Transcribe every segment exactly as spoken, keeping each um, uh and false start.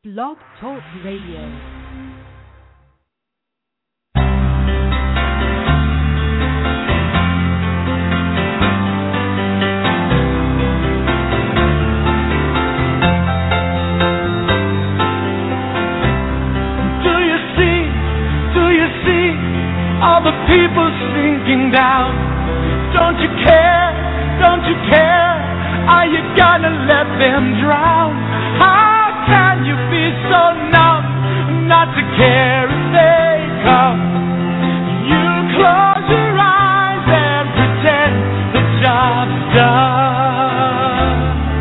Blog Talk Radio. All the people sinking down. Don't you care? Don't you care? Are you gonna let them drown? How can you be so numb not to care if they come? You close your eyes and pretend the job's done.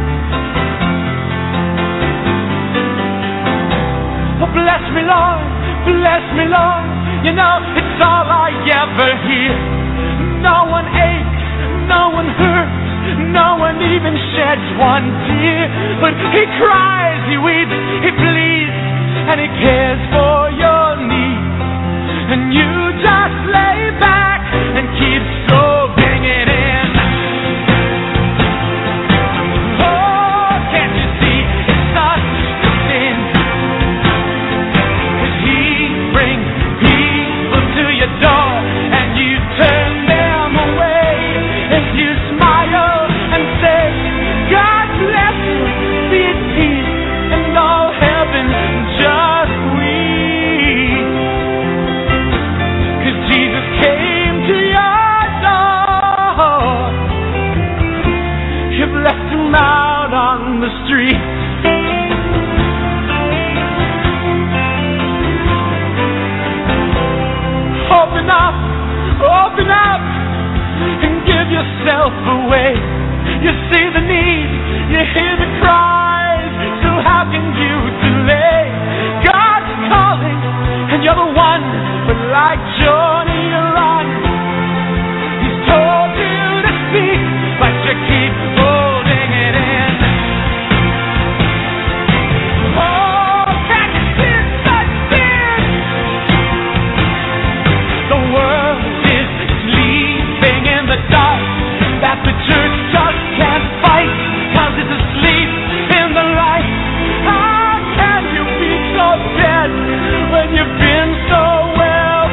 Oh, bless me, Lord, bless me, Lord. You know, it's all I ever hear. No one aches, no one hurts, no one even sheds one tear. But he cries, he weeps, he bleeds, and he cares for your needs. And you just lay back and keep soaking it in. Oh, can't you see it's such a sin? 'Cause he brings to your door and you turn them away, and you smile and say, God bless you, be at peace, and all heaven just weeps. 'Cause Jesus came to your door, you've left him out on the street. Open up, open up, and give yourself away. You see the need, you hear the cries, so how can you delay? God's calling, and you're the one, but like Jonah you run. He's told you to speak, but you keep holding it in. Oh, can you see such sin? The world is sleeping in the dark that the church just can't fight, 'cause it's asleep in the light. How can you be so dead when you've been so well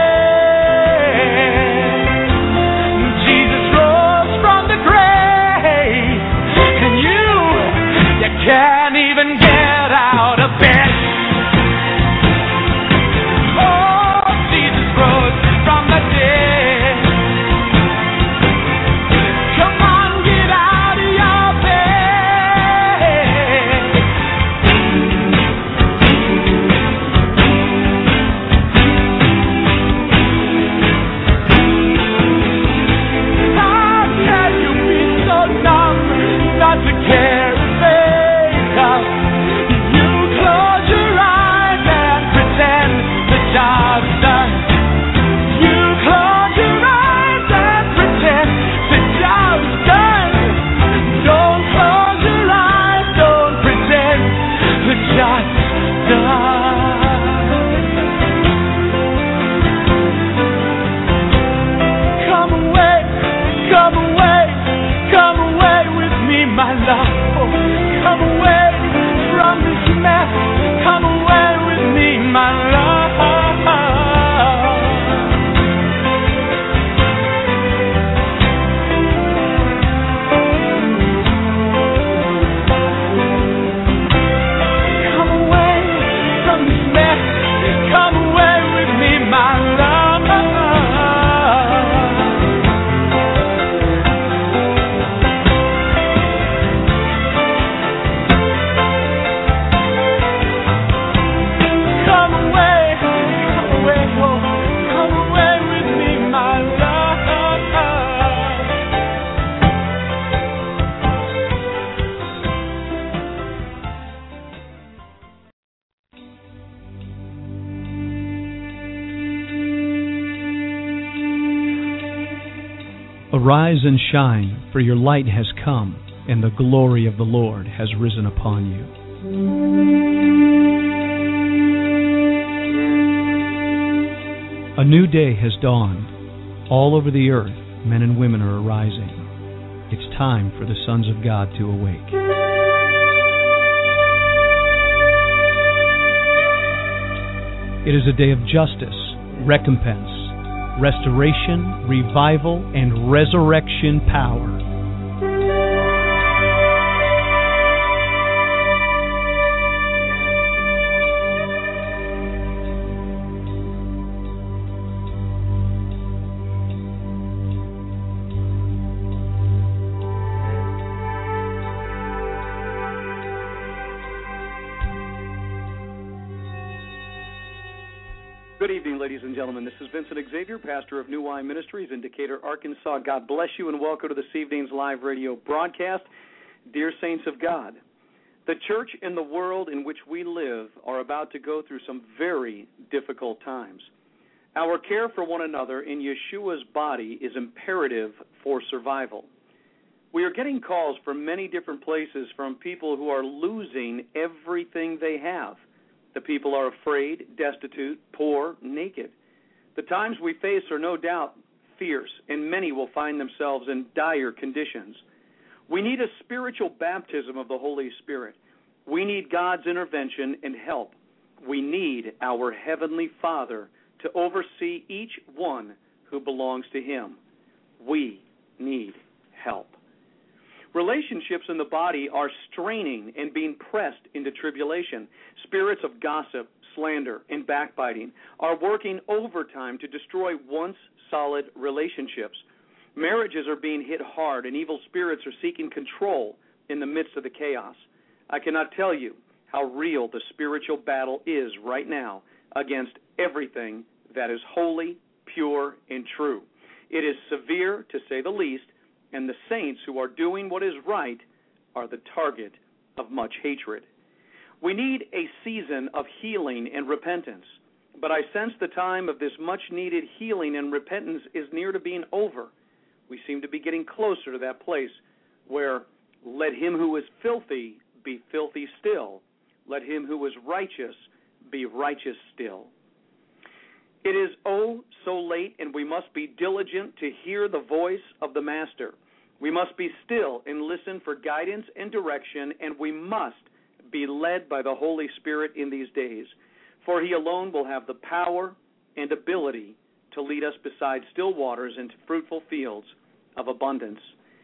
fed? Jesus rose from the grave, and you, you can't even get out of bed. From the dead, come on, get out of your bed. How can you be so numb not to care if they come? You close your eyes and pretend the job's done. Close your eyes and pretend the job's done. Don't close your eyes, don't pretend the job's done. Come away, come away, come away with me, my love. Oh, come away from this mess, come away with me, my love. Arise and shine, for your light has come, and the glory of the Lord has risen upon you. A new day has dawned. All over the earth, men and women are arising. It's time for the sons of God to awake. It is a day of justice, recompense, restoration, revival, and resurrection power. Good evening, ladies and gentlemen. This is Vincent Xavier, pastor of New Wine Ministries in Decatur, Arkansas. God bless you and welcome to this evening's live radio broadcast. Dear saints of God, the church and the world in which we live are about to go through some very difficult times. Our care for one another in Yeshua's body is imperative for survival. We are getting calls from many different places from people who are losing everything they have. The people are afraid, destitute, poor, naked. The times we face are no doubt fierce, and many will find themselves in dire conditions. We need a spiritual baptism of the Holy Spirit. We need God's intervention and help. We need our Heavenly Father to oversee each one who belongs to Him. We need help. Relationships in the body are straining and being pressed into tribulation. Spirits of gossip, slander, and backbiting are working overtime to destroy once solid relationships. Marriages are being hit hard, and evil spirits are seeking control in the midst of the chaos. I cannot tell you how real the spiritual battle is right now against everything that is holy, pure, and true. It is severe, to say the least, and the saints who are doing what is right are the target of much hatred. We need a season of healing and repentance, but I sense the time of this much-needed healing and repentance is near to being over. We seem to be getting closer to that place where let him who is filthy be filthy still. Let him who is righteous be righteous still. It is oh so late, and we must be diligent to hear the voice of the Master. We must be still and listen for guidance and direction, and we must be led by the Holy Spirit in these days, for He alone will have the power and ability to lead us beside still waters into fruitful fields of abundance.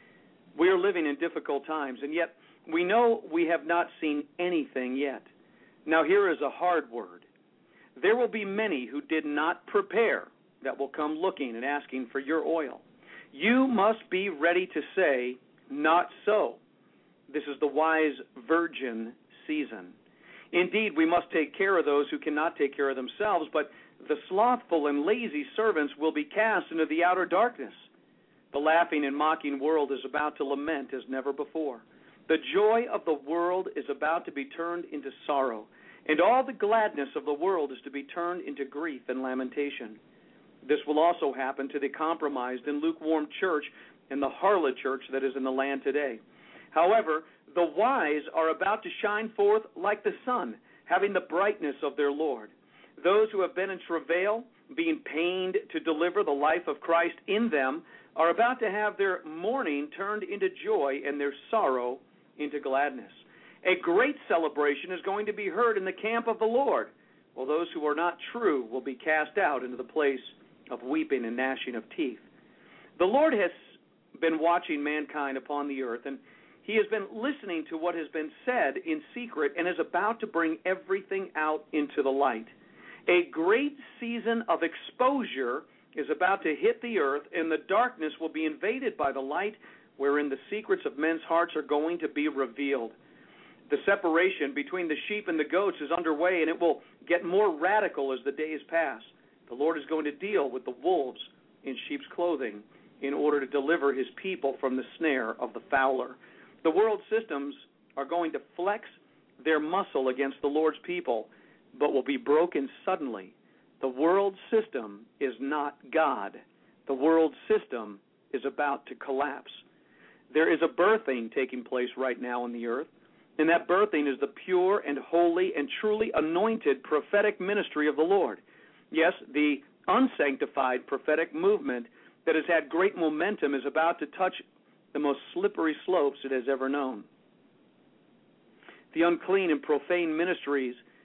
We are living in difficult times, and yet we know we have not seen anything yet. Now here is a hard word. There will be many who did not prepare that will come looking and asking for your oil. You must be ready to say, not so. This is the wise virgin season. Indeed, we must take care of those who cannot take care of themselves, but the slothful and lazy servants will be cast into the outer darkness. The laughing and mocking world is about to lament as never before. The joy of the world is about to be turned into sorrow, and all the gladness of the world is to be turned into grief and lamentation. This will also happen to the compromised and lukewarm church and the harlot church that is in the land today. However, the wise are about to shine forth like the sun, having the brightness of their Lord. Those who have been in travail, being pained to deliver the life of Christ in them, are about to have their mourning turned into joy and their sorrow into gladness. A great celebration is going to be heard in the camp of the Lord, while those who are not true will be cast out into the place of weeping and gnashing of teeth. The Lord has been watching mankind upon the earth, and He has been listening to what has been said in secret and is about to bring everything out into the light. A great season of exposure is about to hit the earth, and the darkness will be invaded by the light, wherein the secrets of men's hearts are going to be revealed. The separation between the sheep and the goats is underway, and it will get more radical as the days pass. The Lord is going to deal with the wolves in sheep's clothing in order to deliver His people from the snare of the fowler. The world systems are going to flex their muscle against the Lord's people, but will be broken suddenly. The world system is not God. The world system is about to collapse. There is a birthing taking place right now on the earth, and that birthing is the pure and holy and truly anointed prophetic ministry of the Lord. Yes, the unsanctified prophetic movement that has had great momentum is about to touch the most slippery slopes it has ever known. The unclean and profane ministries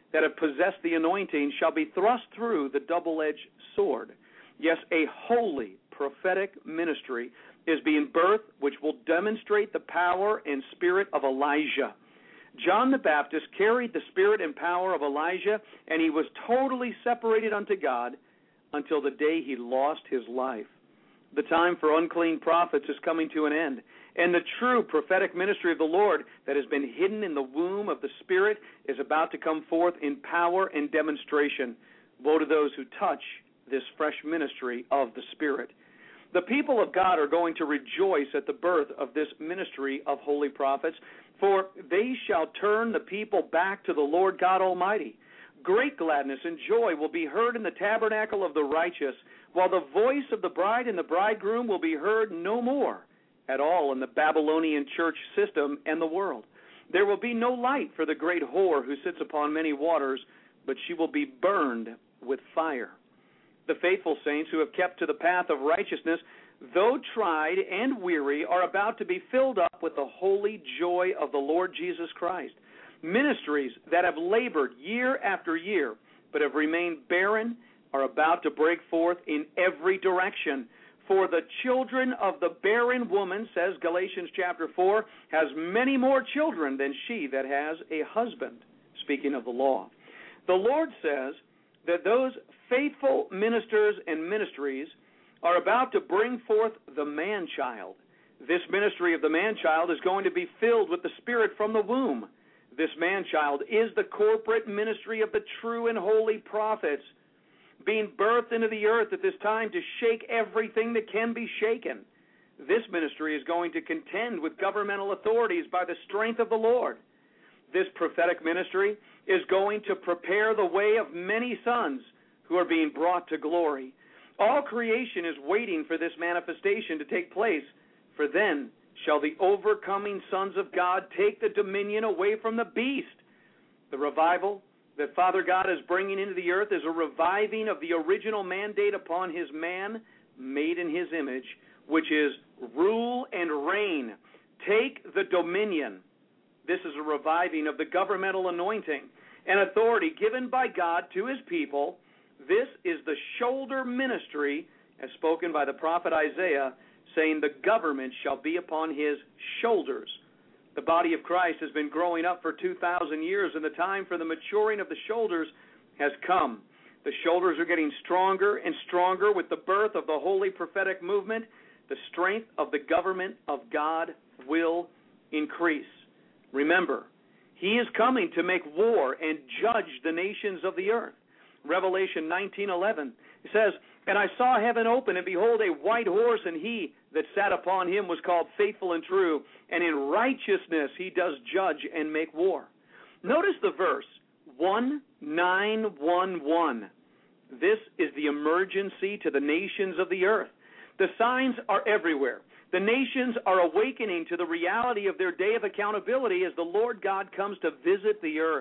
that have possessed the anointing shall be thrust through the double-edged sword. Yes, a holy prophetic ministry is being birthed, which will demonstrate the power and spirit of Elijah. John the Baptist carried the spirit and power of Elijah, and he was totally separated unto God until the day he lost his life. The time for unclean prophets is coming to an end, and the true prophetic ministry of the Lord that has been hidden in the womb of the Spirit is about to come forth in power and demonstration. Woe to those who touch this fresh ministry of the Spirit. The people of God are going to rejoice at the birth of this ministry of holy prophets, for they shall turn the people back to the Lord God Almighty. Great gladness and joy will be heard in the tabernacle of the righteous, while the voice of the bride and the bridegroom will be heard no more at all in the Babylonian church system and the world. There will be no light for the great whore who sits upon many waters, but she will be burned with fire. The faithful saints who have kept to the path of righteousness, though tried and weary, are about to be filled up with the holy joy of the Lord Jesus Christ. Ministries that have labored year after year but have remained barren are about to break forth in every direction. For the children of the barren woman, says Galatians chapter four, has many more children than she that has a husband, speaking of the law. The Lord says that those faithful ministers and ministries are about to bring forth the man-child. This ministry of the man-child is going to be filled with the Spirit from the womb. This man-child is the corporate ministry of the true and holy prophets, being birthed into the earth at this time to shake everything that can be shaken. This ministry is going to contend with governmental authorities by the strength of the Lord. This prophetic ministry is going to prepare the way of many sons who are being brought to glory. All creation is waiting for this manifestation to take place, for then shall the overcoming sons of God take the dominion away from the beast. The revival that Father God is bringing into the earth is a reviving of the original mandate upon his man made in his image, which is rule and reign. Take the dominion. This is a reviving of the governmental anointing and authority given by God to his people. This is the shoulder ministry, as spoken by the prophet Isaiah, saying the government shall be upon his shoulders. The body of Christ has been growing up for two thousand years, and the time for the maturing of the shoulders has come. The shoulders are getting stronger and stronger with the birth of the holy prophetic movement. The strength of the government of God will increase. Remember, he is coming to make war and judge the nations of the earth. Revelation nineteen eleven says, "And I saw heaven open, and behold, a white horse, and he that sat upon him was called Faithful and True, and in righteousness he does judge and make war." Notice the verse, one nine one one. This is the emergency to the nations of the earth. The signs are everywhere. The nations are awakening to the reality of their day of accountability as the Lord God comes to visit the earth.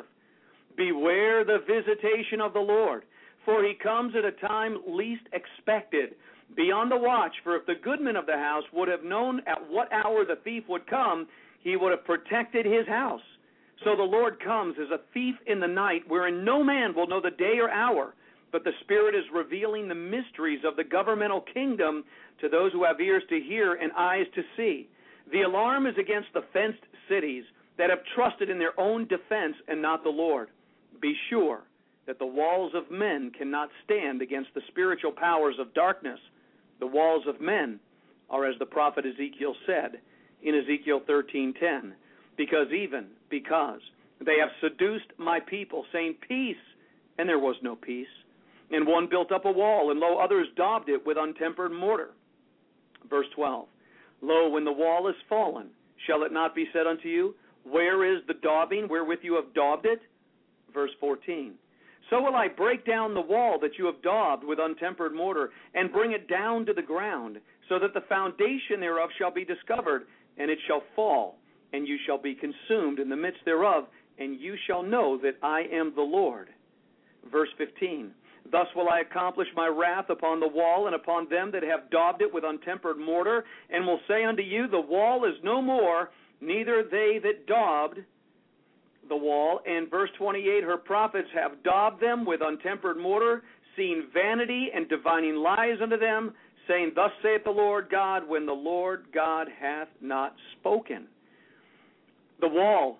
Beware the visitation of the Lord, for he comes at a time least expected. Be on the watch, for if the goodman of the house would have known at what hour the thief would come, he would have protected his house. So the Lord comes as a thief in the night, wherein no man will know the day or hour, but the Spirit is revealing the mysteries of the governmental kingdom to those who have ears to hear and eyes to see. The alarm is against the fenced cities that have trusted in their own defense and not the Lord. Be sure that the walls of men cannot stand against the spiritual powers of darkness. The walls of men are, as the prophet Ezekiel said in Ezekiel thirteen ten, because even because they have seduced my people, saying peace, and there was no peace. And one built up a wall, and lo, others daubed it with untempered mortar. Verse twelve, lo, when the wall is fallen, shall it not be said unto you, where is the daubing wherewith you have daubed it? Verse fourteen, so will I break down the wall that you have daubed with untempered mortar, and bring it down to the ground, so that the foundation thereof shall be discovered, and it shall fall, and you shall be consumed in the midst thereof, and you shall know that I am the Lord. Verse fifteen, thus will I accomplish my wrath upon the wall and upon them that have daubed it with untempered mortar, and will say unto you, the wall is no more, neither they that daubed, the wall. And verse twenty-eight, her prophets have daubed them with untempered mortar, seen vanity and divining lies unto them, saying, Thus saith the Lord God, when the Lord God hath not spoken. The wall,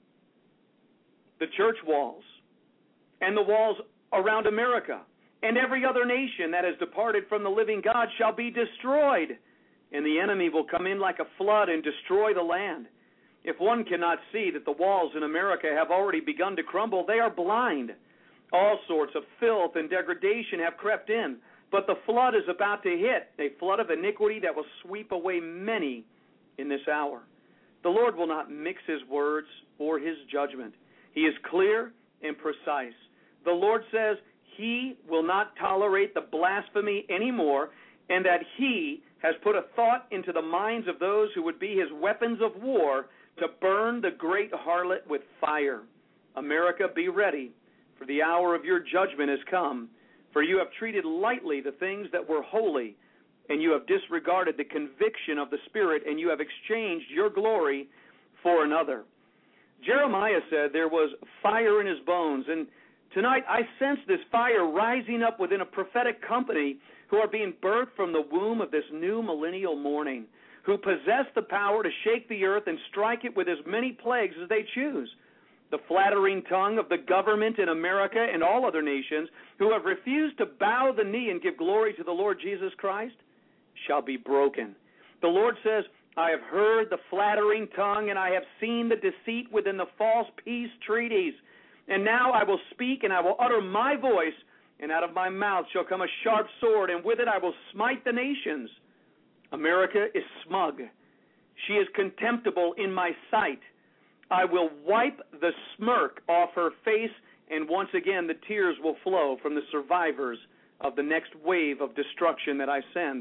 the church walls, and the walls around America, and every other nation that has departed from the living God shall be destroyed, and the enemy will come in like a flood and destroy the land. If one cannot see that the walls in America have already begun to crumble, they are blind. All sorts of filth and degradation have crept in, but the flood is about to hit, a flood of iniquity that will sweep away many in this hour. The Lord will not mix his words or his judgment. He is clear and precise. The Lord says he will not tolerate the blasphemy anymore, and that he has put a thought into the minds of those who would be his weapons of war to burn the great harlot with fire. America, be ready, for the hour of your judgment has come. For you have treated lightly the things that were holy, and you have disregarded the conviction of the Spirit, and you have exchanged your glory for another. Jeremiah said there was fire in his bones, and tonight I sense this fire rising up within a prophetic company who are being birthed from the womb of this new millennial morning, who possess the power to shake the earth and strike it with as many plagues as they choose. The flattering tongue of the government in America and all other nations who have refused to bow the knee and give glory to the Lord Jesus Christ shall be broken. The Lord says, I have heard the flattering tongue, and I have seen the deceit within the false peace treaties. And now I will speak, and I will utter my voice, and out of my mouth shall come a sharp sword, and with it I will smite the nations. America is smug. She is contemptible in my sight. I will wipe the smirk off her face, and once again the tears will flow from the survivors of the next wave of destruction that I send.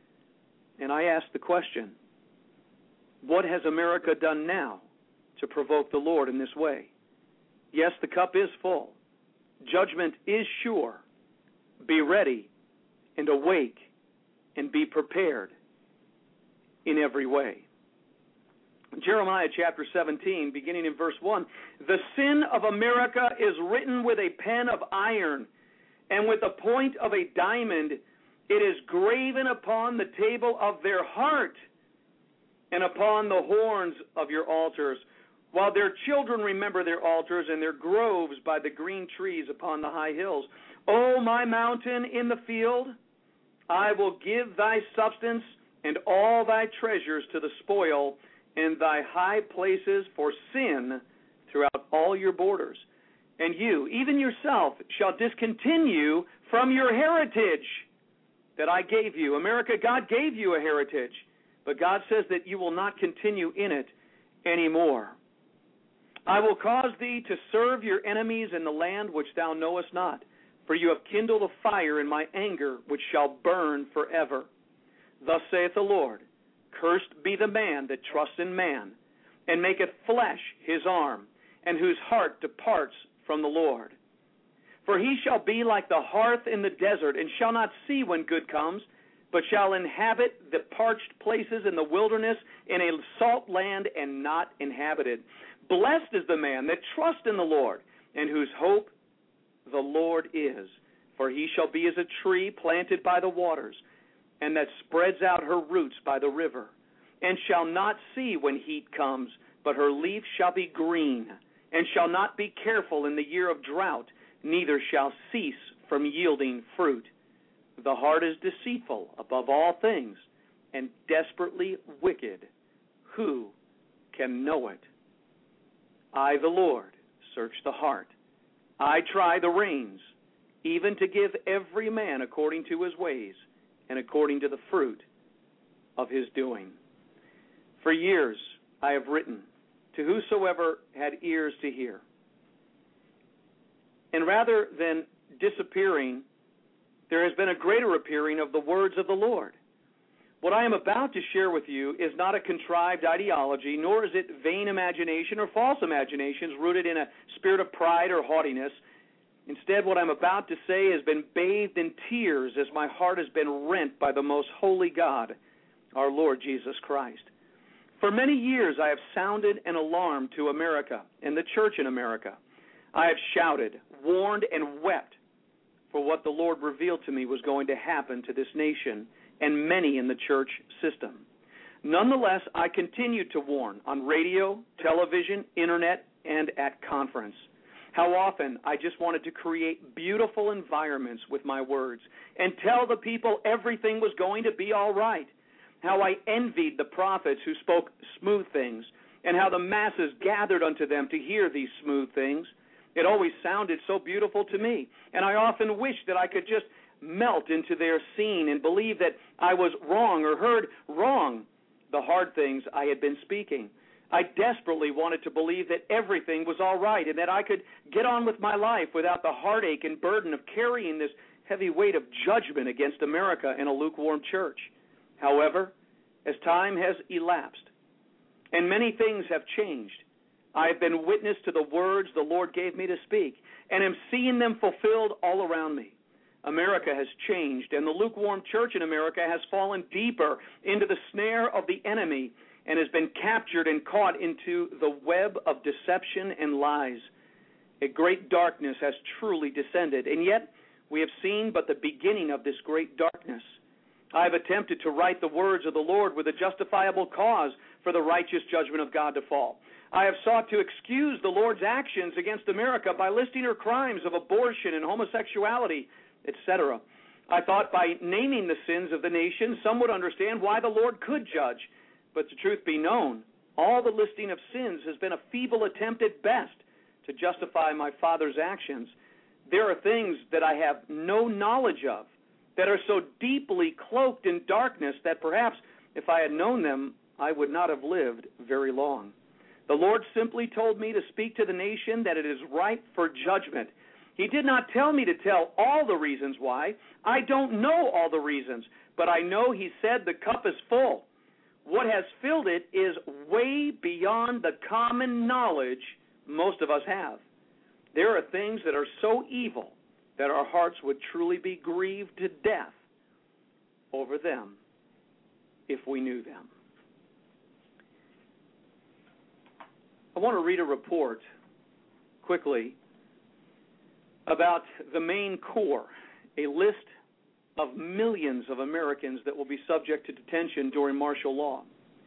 And I ask the question, what has America done now to provoke the Lord in this way? Yes, the cup is full. Judgment is sure. Be ready and awake and be prepared in every way. Jeremiah chapter seventeen, beginning in verse one, the sin of America is written with a pen of iron, and with the point of a diamond it is graven upon the table of their heart and upon the horns of your altars, while their children remember their altars and their groves by the green trees upon the high hills. O my mountain in the field, I will give thy substance and all thy treasures to the spoil, and thy high places for sin throughout all your borders. And you, even yourself, shall discontinue from your heritage that I gave you. America, God gave you a heritage, but God says that you will not continue in it anymore. I will cause thee to serve your enemies in the land which thou knowest not, for you have kindled a fire in my anger which shall burn forever. Thus saith the Lord, cursed be the man that trusts in man, and maketh flesh his arm, and whose heart departs from the Lord. For he shall be like the hearth in the desert, and shall not see when good comes, but shall inhabit the parched places in the wilderness, in a salt land and not inhabited. Blessed is the man that trusts in the Lord, and whose hope the Lord is. For he shall be as a tree planted by the waters, and that spreads out her roots by the river, and shall not see when heat comes, but her leaf shall be green, and shall not be careful in the year of drought, neither shall cease from yielding fruit. The heart is deceitful above all things, and desperately wicked. Who can know it? I, the Lord, search the heart. I try the reins, even to give every man according to his ways, and according to the fruit of his doing. For years I have written to whosoever had ears to hear. And rather than disappearing, there has been a greater appearing of the words of the Lord. What I am about to share with you is not a contrived ideology, nor is it vain imagination or false imaginations rooted in a spirit of pride or haughtiness. Instead, what I'm about to say has been bathed in tears as my heart has been rent by the most holy God, our Lord Jesus Christ. For many years, I have sounded an alarm to America and the church in America. I have shouted, warned, and wept for what the Lord revealed to me was going to happen to this nation and many in the church system. Nonetheless, I continued to warn on radio, television, internet, and at conference. How often I just wanted to create beautiful environments with my words and tell the people everything was going to be all right. How I envied the prophets who spoke smooth things, and how the masses gathered unto them to hear these smooth things. It always sounded so beautiful to me, and I often wished that I could just melt into their scene and believe that I was wrong or heard wrong the hard things I had been speaking. I desperately wanted to believe that everything was all right and that I could get on with my life without the heartache and burden of carrying this heavy weight of judgment against America and a lukewarm church. However, as time has elapsed and many things have changed, I have been witness to the words the Lord gave me to speak and am seeing them fulfilled all around me. America has changed, and the lukewarm church in America has fallen deeper into the snare of the enemy and has been captured and caught into the web of deception and lies. A great darkness has truly descended, and yet we have seen but the beginning of this great darkness. I have attempted to write the words of the Lord with a justifiable cause for the righteous judgment of God to fall. I have sought to excuse the Lord's actions against America by listing her crimes of abortion and homosexuality, et cetera. I thought by naming the sins of the nation, some would understand why the Lord could judge. But the truth be known, all the listing of sins has been a feeble attempt at best to justify my Father's actions. There are things that I have no knowledge of that are so deeply cloaked in darkness that perhaps if I had known them, I would not have lived very long. The Lord simply told me to speak to the nation that it is ripe for judgment. He did not tell me to tell all the reasons why. I don't know all the reasons, but I know He said the cup is full. What has filled it is way beyond the common knowledge most of us have. There are things that are so evil that our hearts would truly be grieved to death over them if we knew them. I want to read a report quickly about the Maine Corps, a list of millions of Americans that will be subject to detention during martial law.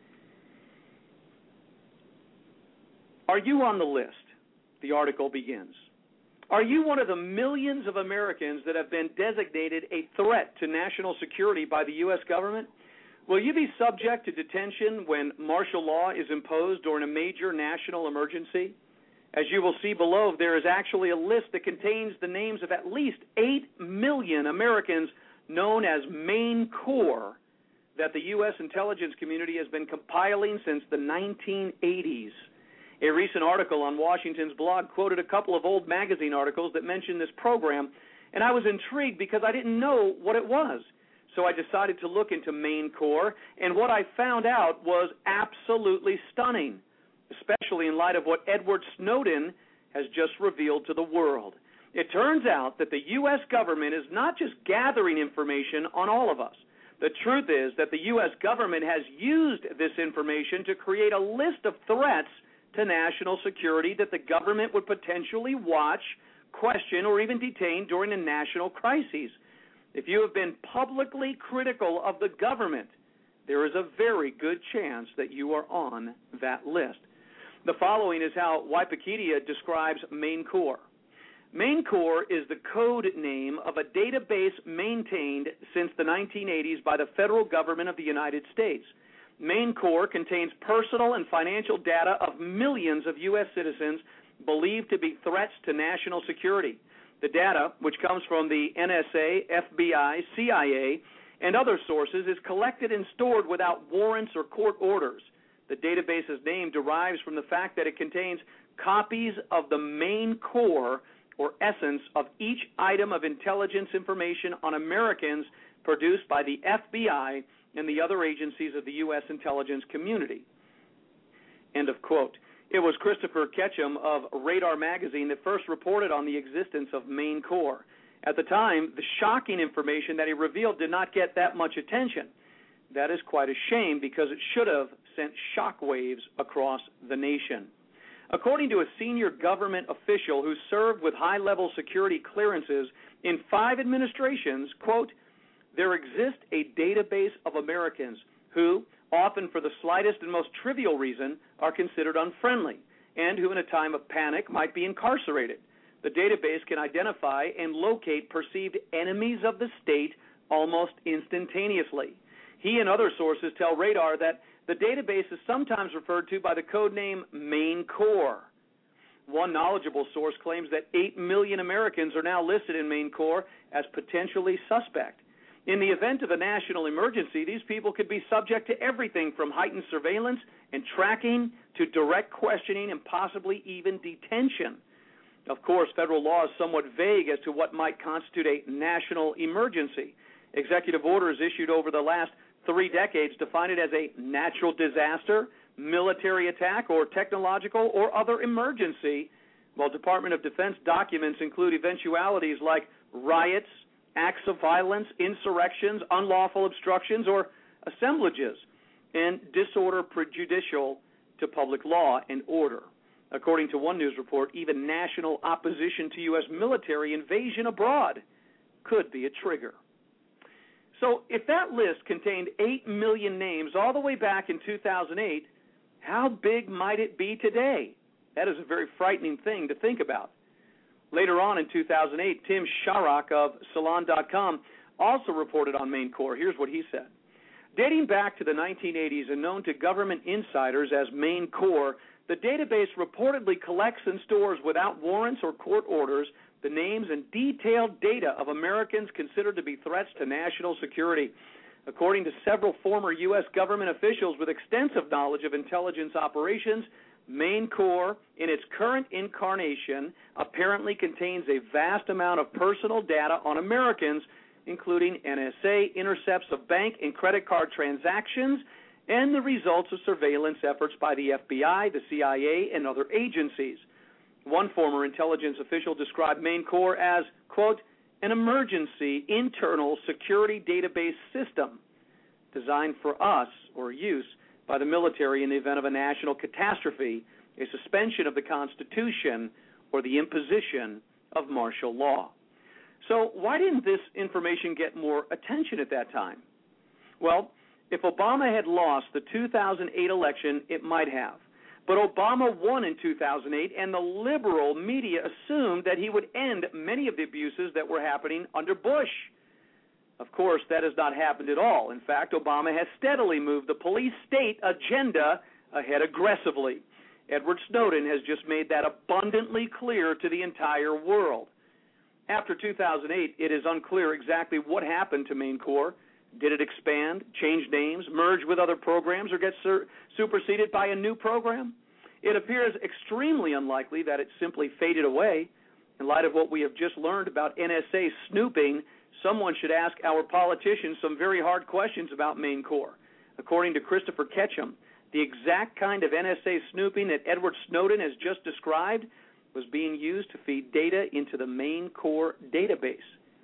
Are you on the list? The article begins. Are you one of the millions of Americans that have been designated a threat to national security by the U S government? Will you be subject to detention when martial law is imposed during a major national emergency? As you will see below, there is actually a list that contains the names of at least eight million Americans known as Maine Corps that the U S intelligence community has been compiling since the nineteen eighties. A recent article on Washington's blog quoted a couple of old magazine articles that mentioned this program, and I was intrigued because I didn't know what it was. So I decided to look into Maine Corps, and what I found out was absolutely stunning, especially in light of what Edward Snowden has just revealed to the world. It turns out that the U S government is not just gathering information on all of us. The truth is that the U S government has used this information to create a list of threats to national security that the government would potentially watch, question, or even detain during a national crisis. If you have been publicly critical of the government, there is a very good chance that you are on that list. The following is how Wikipedia describes Maine Corps. Maine Corps is the code name of a database maintained since the nineteen eighties by the federal government of the United States. Maine Corps contains personal and financial data of millions of U S citizens believed to be threats to national security. The data, which comes from the N S A, F B I, C I A, and other sources, is collected and stored without warrants or court orders. The database's name derives from the fact that it contains copies of the Maine Corps, or essence, of each item of intelligence information on Americans produced by the F B I and the other agencies of the U S intelligence community. End of quote. It was Christopher Ketchum of Radar Magazine that first reported on the existence of Maine Corps. At the time, the shocking information that he revealed did not get that much attention. That is quite a shame because it should have sent shockwaves across the nation. According to a senior government official who served with high-level security clearances in five administrations, quote, there exists a database of Americans who, often for the slightest and most trivial reason, are considered unfriendly and who in a time of panic might be incarcerated. The database can identify and locate perceived enemies of the state almost instantaneously. He and other sources tell Radar that the database is sometimes referred to by the code name Main Core. One knowledgeable source claims that eight million Americans are now listed in Main Core as potentially suspect. In the event of a national emergency, these people could be subject to everything from heightened surveillance and tracking to direct questioning and possibly even detention. Of course, federal law is somewhat vague as to what might constitute a national emergency. Executive orders issued over the last three decades define it as a natural disaster, military attack, or technological or other emergency, while Department of Defense documents include eventualities like riots, acts of violence, insurrections, unlawful obstructions, or assemblages, and disorder prejudicial to public law and order. According to one news report, even national opposition to U S military invasion abroad could be a trigger. So if that list contained eight million names all the way back in two thousand eight, how big might it be today? That is a very frightening thing to think about. Later on in two thousand eight, Tim Sharrock of Salon dot com also reported on Main Core. Here's what he said. Dating back to the nineteen eighties and known to government insiders as Main Core, the database reportedly collects and stores without warrants or court orders the names and detailed data of Americans considered to be threats to national security. According to several former U S government officials with extensive knowledge of intelligence operations, Main Core, in its current incarnation, apparently contains a vast amount of personal data on Americans, including N S A intercepts of bank and credit card transactions and the results of surveillance efforts by the F B I, the C I A, and other agencies. One former intelligence official described Main Core as, quote, an emergency internal security database system designed for us or use by the military in the event of a national catastrophe, a suspension of the Constitution, or the imposition of martial law. So why didn't this information get more attention at that time? Well, if Obama had lost the two thousand eight election, it might have. But Obama won in two thousand eight, and the liberal media assumed that he would end many of the abuses that were happening under Bush. Of course, that has not happened at all. In fact, Obama has steadily moved the police state agenda ahead aggressively. Edward Snowden has just made that abundantly clear to the entire world. After two thousand eight, it is unclear exactly what happened to Main Core. Did it expand, change names, merge with other programs, or get sur- superseded by a new program? It appears extremely unlikely that it simply faded away. In light of what we have just learned about N S A snooping, someone should ask our politicians some very hard questions about Main Core. According to Christopher Ketchum, the exact kind of N S A snooping that Edward Snowden has just described was being used to feed data into the Main Core database.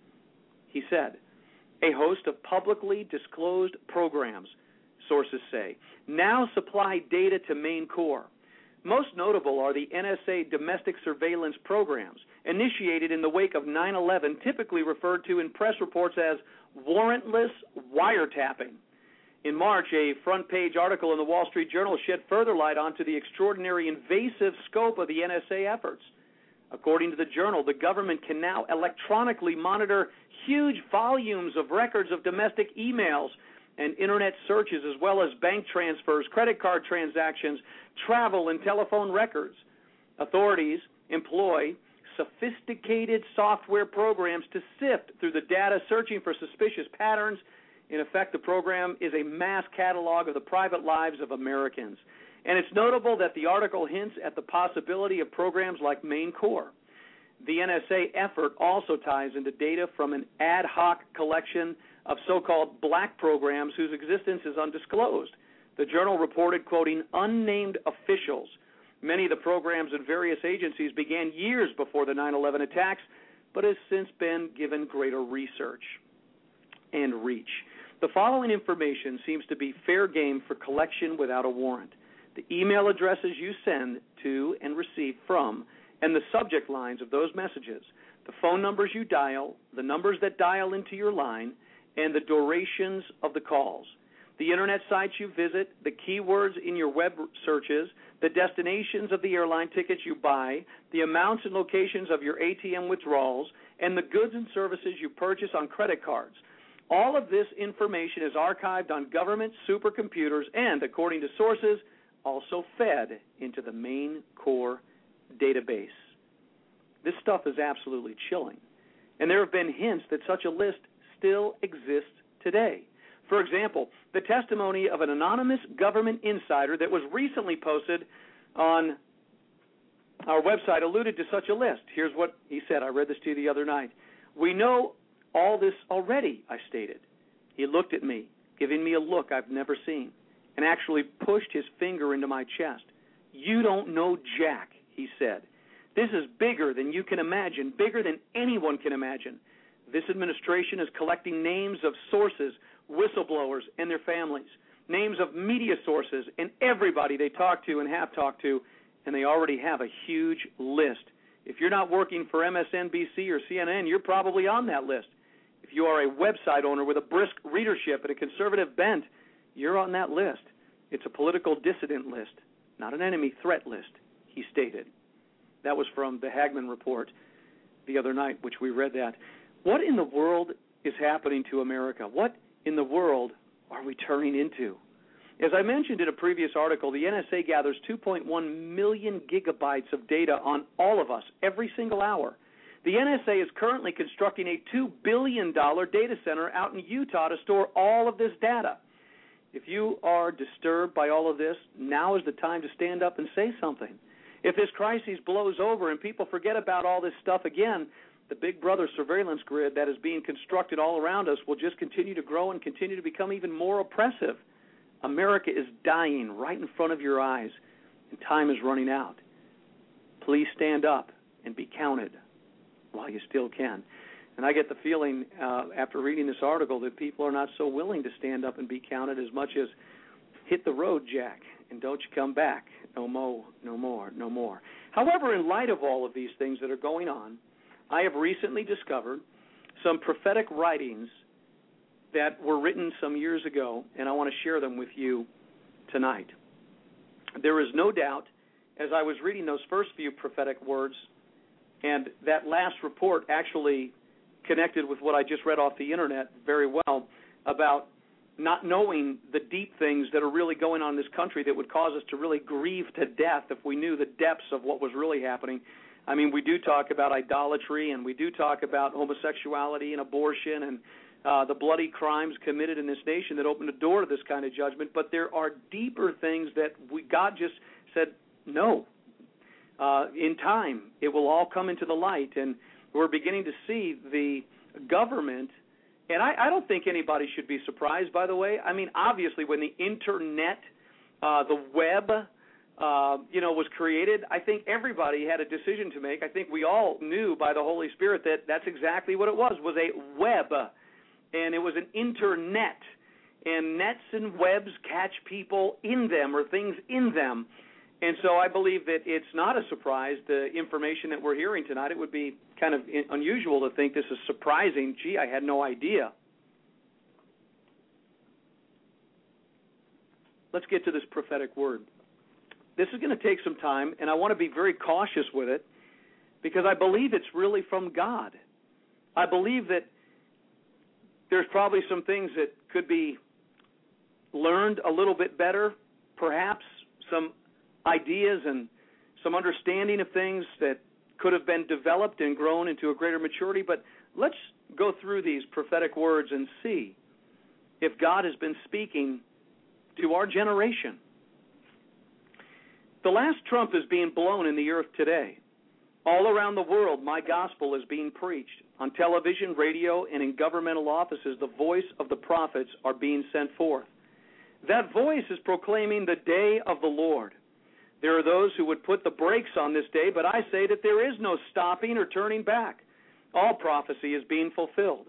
He said, a host of publicly disclosed programs, sources say, now supply data to Main Core. Most notable are the N S A domestic surveillance programs, initiated in the wake of nine eleven, typically referred to in press reports as warrantless wiretapping. In March, a front-page article in the Wall Street Journal shed further light onto the extraordinary invasive scope of the N S A efforts. According to the Journal, the government can now electronically monitor huge volumes of records of domestic emails and Internet searches, as well as bank transfers, credit card transactions, travel, and telephone records. Authorities employ sophisticated software programs to sift through the data, searching for suspicious patterns. In effect, the program is a mass catalog of the private lives of Americans. And it's notable that the article hints at the possibility of programs like Main Core. The N S A effort also ties into data from an ad hoc collection of so-called black programs whose existence is undisclosed. The Journal reported, quoting, unnamed officials. Many of the programs in various agencies began years before the nine eleven attacks, but has since been given greater research and reach. The following information seems to be fair game for collection without a warrant. The email addresses you send to and receive from, and the subject lines of those messages, the phone numbers you dial, the numbers that dial into your line, and the durations of the calls. The internet sites you visit, the keywords in your web searches, the destinations of the airline tickets you buy, the amounts and locations of your A T M withdrawals, and the goods and services you purchase on credit cards. All of this information is archived on government supercomputers and, according to sources, also fed into the main core database. This stuff is absolutely chilling. And there have been hints that such a list still exists today. For example, the testimony of an anonymous government insider that was recently posted on our website alluded to such a list. Here's what he said. I read this to you the other night. We know all this already, I stated. He looked at me, giving me a look I've never seen, and actually pushed his finger into my chest. You don't know jack, he said. This is bigger than you can imagine, bigger than anyone can imagine. This administration is collecting names of sources, whistleblowers, and their families, names of media sources, and everybody they talk to and have talked to, and they already have a huge list. If you're not working for M S N B C or C N N, you're probably on that list. If you are a website owner with a brisk readership and a conservative bent, you're on that list. It's a political dissident list, not an enemy threat list, he stated. That was from the Hagman Report the other night, which we read that. What in the world is happening to America? What in the world are we turning into? As I mentioned in a previous article, the N S A gathers two point one million gigabytes of data on all of us every single hour. The N S A is currently constructing a two billion dollars data center out in Utah to store all of this data. If you are disturbed by all of this, now is the time to stand up and say something. If this crisis blows over and people forget about all this stuff again, the Big Brother surveillance grid that is being constructed all around us will just continue to grow and continue to become even more oppressive. America is dying right in front of your eyes, and time is running out. Please stand up and be counted while you still can. And I get the feeling uh, after reading this article that people are not so willing to stand up and be counted as much as hit the road, Jack, and don't you come back. No more, no more, no more. However, in light of all of these things that are going on, I have recently discovered some prophetic writings that were written some years ago, and I want to share them with you tonight. There is no doubt, as I was reading those first few prophetic words, and that last report actually connected with what I just read off the internet very well about not knowing the deep things that are really going on in this country that would cause us to really grieve to death if we knew the depths of what was really happening. I mean, we do talk about idolatry, and we do talk about homosexuality and abortion and uh, the bloody crimes committed in this nation that opened the door to this kind of judgment, but there are deeper things that we, God just said, no. Uh, in time, it will all come into the light, and we're beginning to see the government. And I, I don't think anybody should be surprised, by the way. I mean, obviously, when the Internet, uh, the web, uh, you know, was created, I think everybody had a decision to make. I think we all knew by the Holy Spirit that that's exactly what it was, was a web. And it was an Internet. And nets and webs catch people in them or things in them. And so I believe that it's not a surprise, the information that we're hearing tonight. It would be kind of unusual to think this is surprising. Gee, I had no idea. Let's get to this prophetic word. This is going to take some time, and I want to be very cautious with it because I believe it's really from God. I believe that there's probably some things that could be learned a little bit better, perhaps some ideas and some understanding of things that could have been developed and grown into a greater maturity. But let's go through these prophetic words and see if God has been speaking to our generation. The last trump is being blown in the earth today. All around the world, my gospel is being preached. On television, radio, and in governmental offices, the voice of the prophets are being sent forth. That voice is proclaiming the day of the Lord. There are those who would put the brakes on this day, but I say that there is no stopping or turning back. All prophecy is being fulfilled.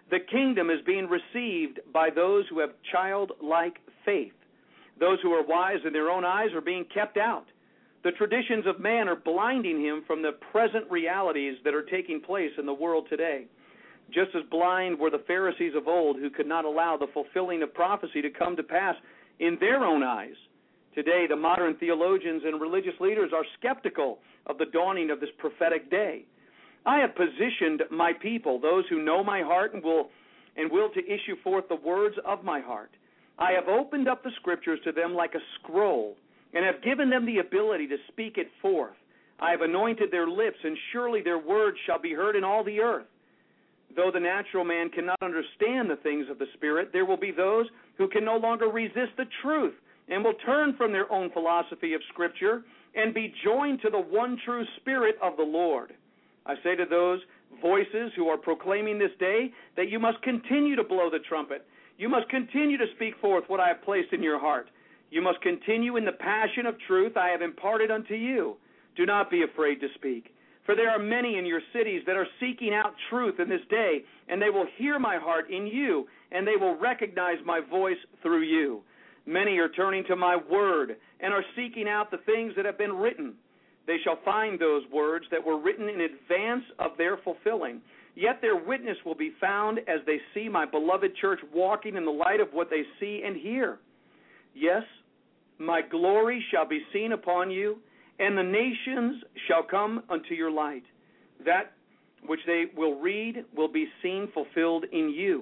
The kingdom is being received by those who have childlike faith. Those who are wise in their own eyes are being kept out. The traditions of man are blinding him from the present realities that are taking place in the world today. Just as blind were the Pharisees of old, who could not allow the fulfilling of prophecy to come to pass in their own eyes. Today, the modern theologians and religious leaders are skeptical of the dawning of this prophetic day. I have positioned my people, those who know my heart and will and will to issue forth the words of my heart. I have opened up the Scriptures to them like a scroll, and have given them the ability to speak it forth. I have anointed their lips, and surely their words shall be heard in all the earth. Though the natural man cannot understand the things of the Spirit, there will be those who can no longer resist the truth, and will turn from their own philosophy of Scripture, and be joined to the one true Spirit of the Lord. I say to those voices who are proclaiming this day that you must continue to blow the trumpet. You must continue to speak forth what I have placed in your heart. You must continue in the passion of truth I have imparted unto you. Do not be afraid to speak, for there are many in your cities that are seeking out truth in this day, and they will hear my heart in you, and they will recognize my voice through you. Many are turning to my word and are seeking out the things that have been written. They shall find those words that were written in advance of their fulfilling. Yet their witness will be found as they see my beloved church walking in the light of what they see and hear. Yes, my glory shall be seen upon you, and the nations shall come unto your light. That which they will read will be seen fulfilled in you.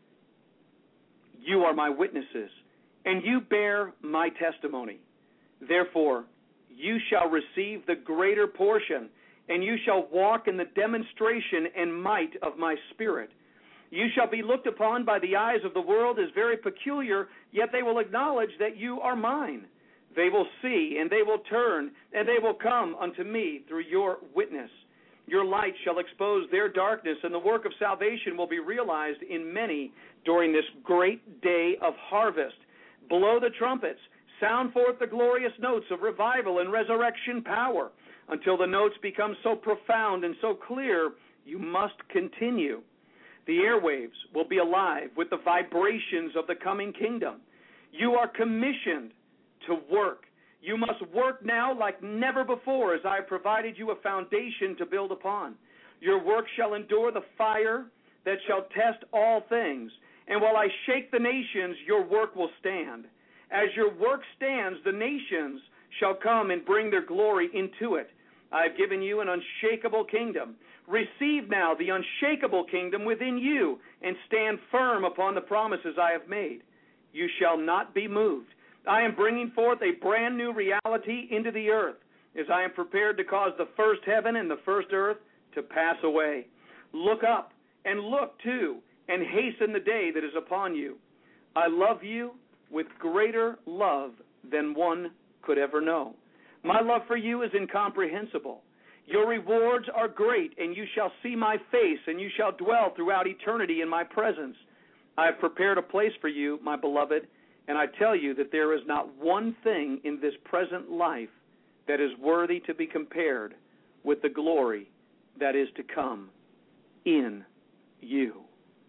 You are my witnesses, and you bear my testimony. Therefore, you shall receive the greater portion, and you shall walk in the demonstration and might of my Spirit. You shall be looked upon by the eyes of the world as very peculiar, yet they will acknowledge that you are mine. They will see, and they will turn, and they will come unto me through your witness. Your light shall expose their darkness, and the work of salvation will be realized in many during this great day of harvest. Blow the trumpets. Sound forth the glorious notes of revival and resurrection power. Until the notes become so profound and so clear, you must continue. The airwaves will be alive with the vibrations of the coming kingdom. You are commissioned to work. You must work now like never before, as I have provided you a foundation to build upon. Your work shall endure the fire that shall test all things. And while I shake the nations, your work will stand. As your work stands, the nations shall come and bring their glory into it. I have given you an unshakable kingdom. Receive now the unshakable kingdom within you, and stand firm upon the promises I have made. You shall not be moved. I am bringing forth a brand new reality into the earth, as I am prepared to cause the first heaven and the first earth to pass away. Look up and look too, and hasten the day that is upon you. I love you with greater love than one could ever know. My love for you is incomprehensible. Your rewards are great, and you shall see my face, and you shall dwell throughout eternity in my presence. I have prepared a place for you, my beloved, and I tell you that there is not one thing in this present life that is worthy to be compared with the glory that is to come in you.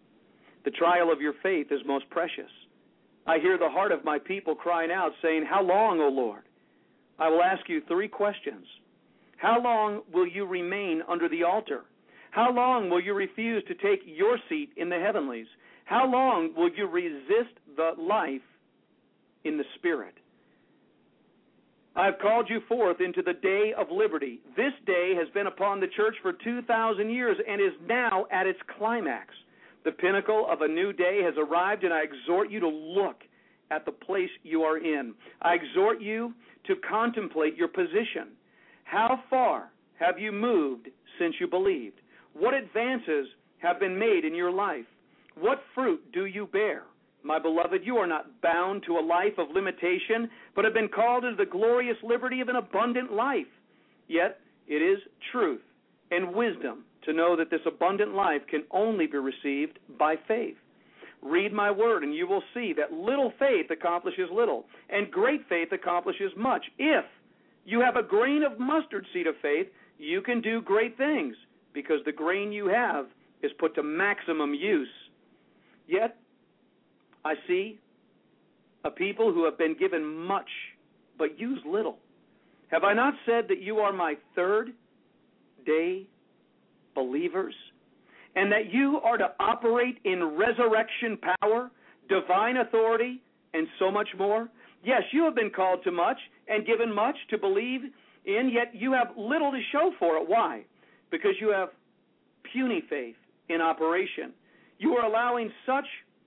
The trial of your faith is most precious. I hear the heart of my people crying out, saying, "How long, O Lord?" I will ask you three questions. How long will you remain under the altar? How long will you refuse to take your seat in the heavenlies? How long will you resist the life in the Spirit? I have called you forth into the day of liberty. This day has been upon the church for two thousand years and is now at its climax. The pinnacle of a new day has arrived, and I exhort you to look at the place you are in. I exhort you to contemplate your position. How far have you moved since you believed? What advances have been made in your life? What fruit do you bear? My beloved, you are not bound to a life of limitation, but have been called into the glorious liberty of an abundant life. Yet it is truth and wisdom to know that this abundant life can only be received by faith. Read my word, and you will see that little faith accomplishes little, and great faith accomplishes much. If you have a grain of mustard seed of faith, you can do great things, because the grain you have is put to maximum use Yet, I see a people who have been given much, but use little. Have I not said that you are my third day believers, and that you are to operate in resurrection power, divine authority, and so much more? Yes, you have been called to much and given much to believe in, yet you have little to show for it. Why? Because you have puny faith in operation. You are allowing such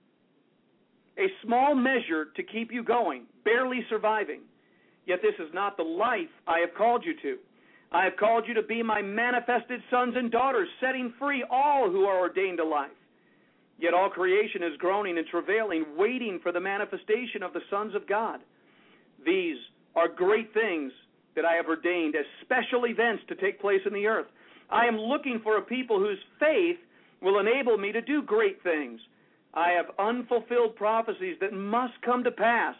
a small measure to keep you going, barely surviving. Yet this is not the life I have called you to. I have called you to be my manifested sons and daughters, setting free all who are ordained to life. Yet all creation is groaning and travailing, waiting for the manifestation of the sons of God. These are great things that I have ordained as special events to take place in the earth. I am looking for a people whose faith will enable me to do great things. I have unfulfilled prophecies that must come to pass.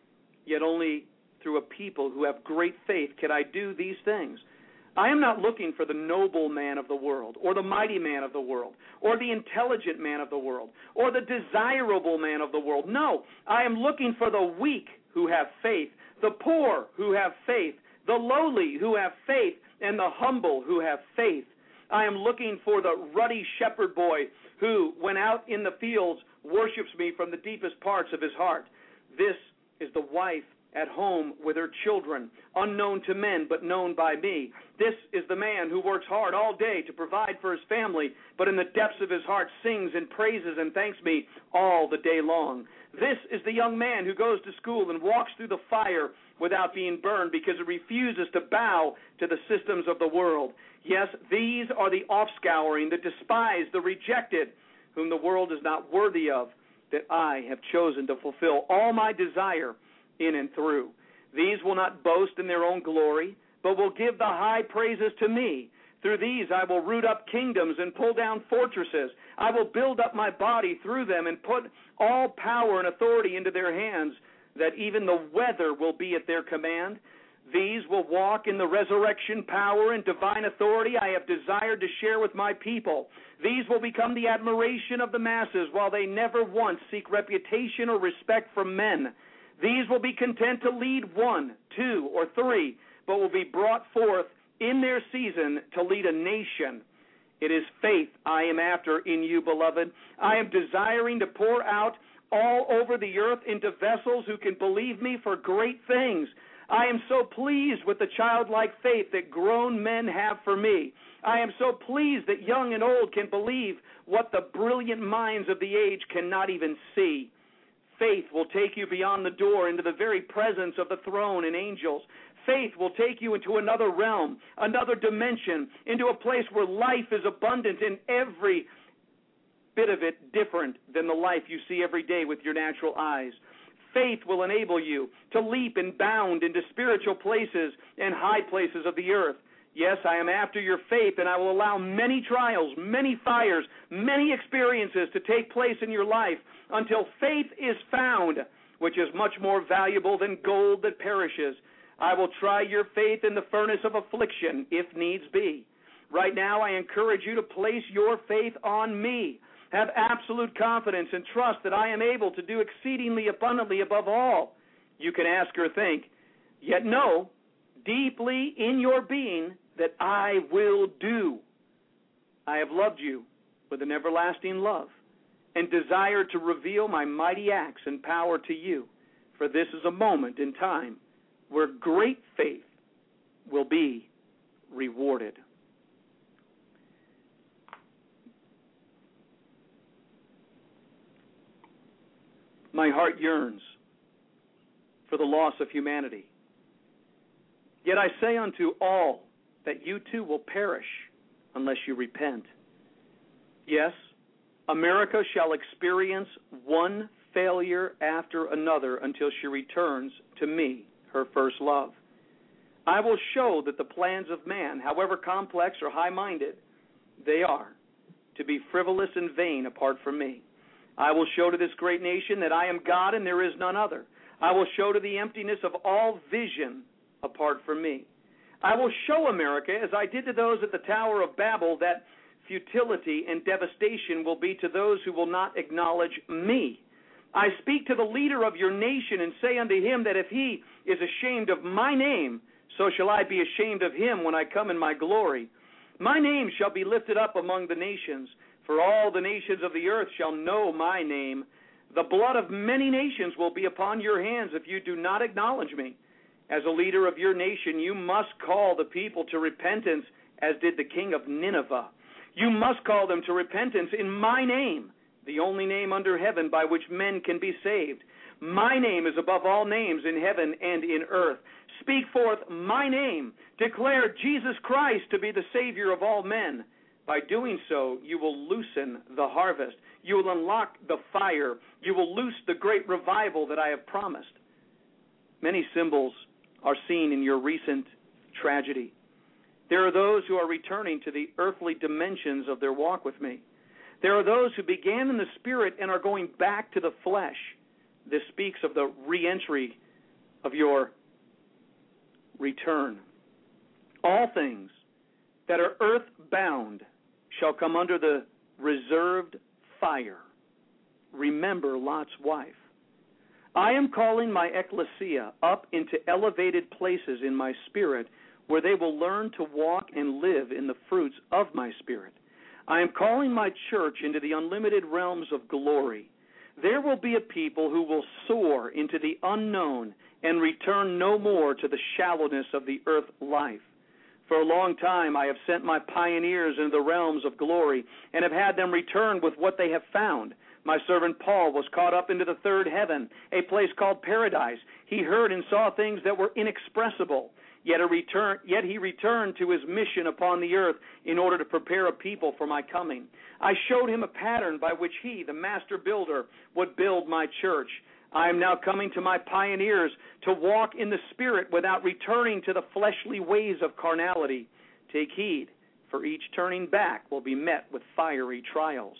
Yet only through a people who have great faith can I do these things. I am not looking for the noble man of the world, or the mighty man of the world, or the intelligent man of the world, or the desirable man of the world. No, I am looking for the weak who have faith, the poor who have faith, the lowly who have faith, and the humble who have faith. I am looking for the ruddy shepherd boy who, when out in the fields, worships me from the deepest parts of his heart. This is the wife at home with her children, unknown to men but known by me. This is the man who works hard all day to provide for his family, but in the depths of his heart sings and praises and thanks me all the day long. This is the young man who goes to school and walks through the fire without being burned because he refuses to bow to the systems of the world. Yes, these are the offscouring, the despised, the rejected, whom the world is not worthy of, that I have chosen to fulfill all my desire in and through. These will not boast in their own glory, but will give the high praises to me. Through these I will root up kingdoms and pull down fortresses. I will build up my body through them and put all power and authority into their hands, that even the weather will be at their command. These will walk in the resurrection power and divine authority I have desired to share with my people. These will become the admiration of the masses, while they never once seek reputation or respect from men. These will be content to lead one, two, or three, but will be brought forth in their season to lead a nation. It is faith I am after in you, beloved. I am desiring to pour out all over the earth into vessels who can believe me for great things. I am so pleased with the childlike faith that grown men have for me. I am so pleased that young and old can believe what the brilliant minds of the age cannot even see. Faith will take you beyond the door into the very presence of the throne and angels. Faith will take you into another realm, another dimension, into a place where life is abundant in every bit of it different than the life you see every day with your natural eyes. Faith will enable you to leap and bound into spiritual places and high places of the earth. Yes, I am after your faith, and I will allow many trials, many fires, many experiences to take place in your life until faith is found, which is much more valuable than gold that perishes. I will try your faith in the furnace of affliction, if needs be. Right now, I encourage you to place your faith on me. Have absolute confidence and trust that I am able to do exceedingly abundantly above all you can ask or think. Yet know deeply in your being that I will do. I have loved you with an everlasting love and desire to reveal my mighty acts and power to you, for this is a moment in time where great faith will be rewarded. My heart yearns for the loss of humanity. Yet I say unto all that you too will perish unless you repent. Yes, America shall experience one failure after another until she returns to me, her first love. I will show that the plans of man, however complex or high-minded they are, to be frivolous and vain apart from me. I will show to this great nation that I am God and there is none other. I will show to the emptiness of all vision apart from me. I will show America, as I did to those at the Tower of Babel, that futility, and devastation will be to those who will not acknowledge me. I speak to the leader of your nation and say unto him that if he is ashamed of my name, so shall I be ashamed of him when I come in my glory. My name shall be lifted up among the nations, for all the nations of the earth shall know my name. The blood of many nations will be upon your hands if you do not acknowledge me. As a leader of your nation, you must call the people to repentance, as did the king of Nineveh. You must call them to repentance in my name, the only name under heaven by which men can be saved. My name is above all names in heaven and in earth. Speak forth my name. Declare Jesus Christ to be the Savior of all men. By doing so, you will loosen the harvest. You will unlock the fire. You will loose the great revival that I have promised. Many symbols are seen in your recent tragedy. There are those who are returning to the earthly dimensions of their walk with me. There are those who began in the spirit and are going back to the flesh. This speaks of the re-entry of your return. All things that are earth-bound shall come under the reserved fire. Remember Lot's wife. I am calling my ecclesia up into elevated places in my spirit where they will learn to walk and live in the fruits of my spirit. I am calling my church into the unlimited realms of glory. There will be a people who will soar into the unknown and return no more to the shallowness of the earth life. For a long time I have sent my pioneers into the realms of glory and have had them return with what they have found. My servant Paul was caught up into the third heaven, a place called paradise. He heard and saw things that were inexpressible. Yet, a return, yet he returned to his mission upon the earth in order to prepare a people for my coming. I showed him a pattern by which he, the master builder, would build my church. I am now coming to my pioneers to walk in the Spirit without returning to the fleshly ways of carnality. Take heed, for each turning back will be met with fiery trials.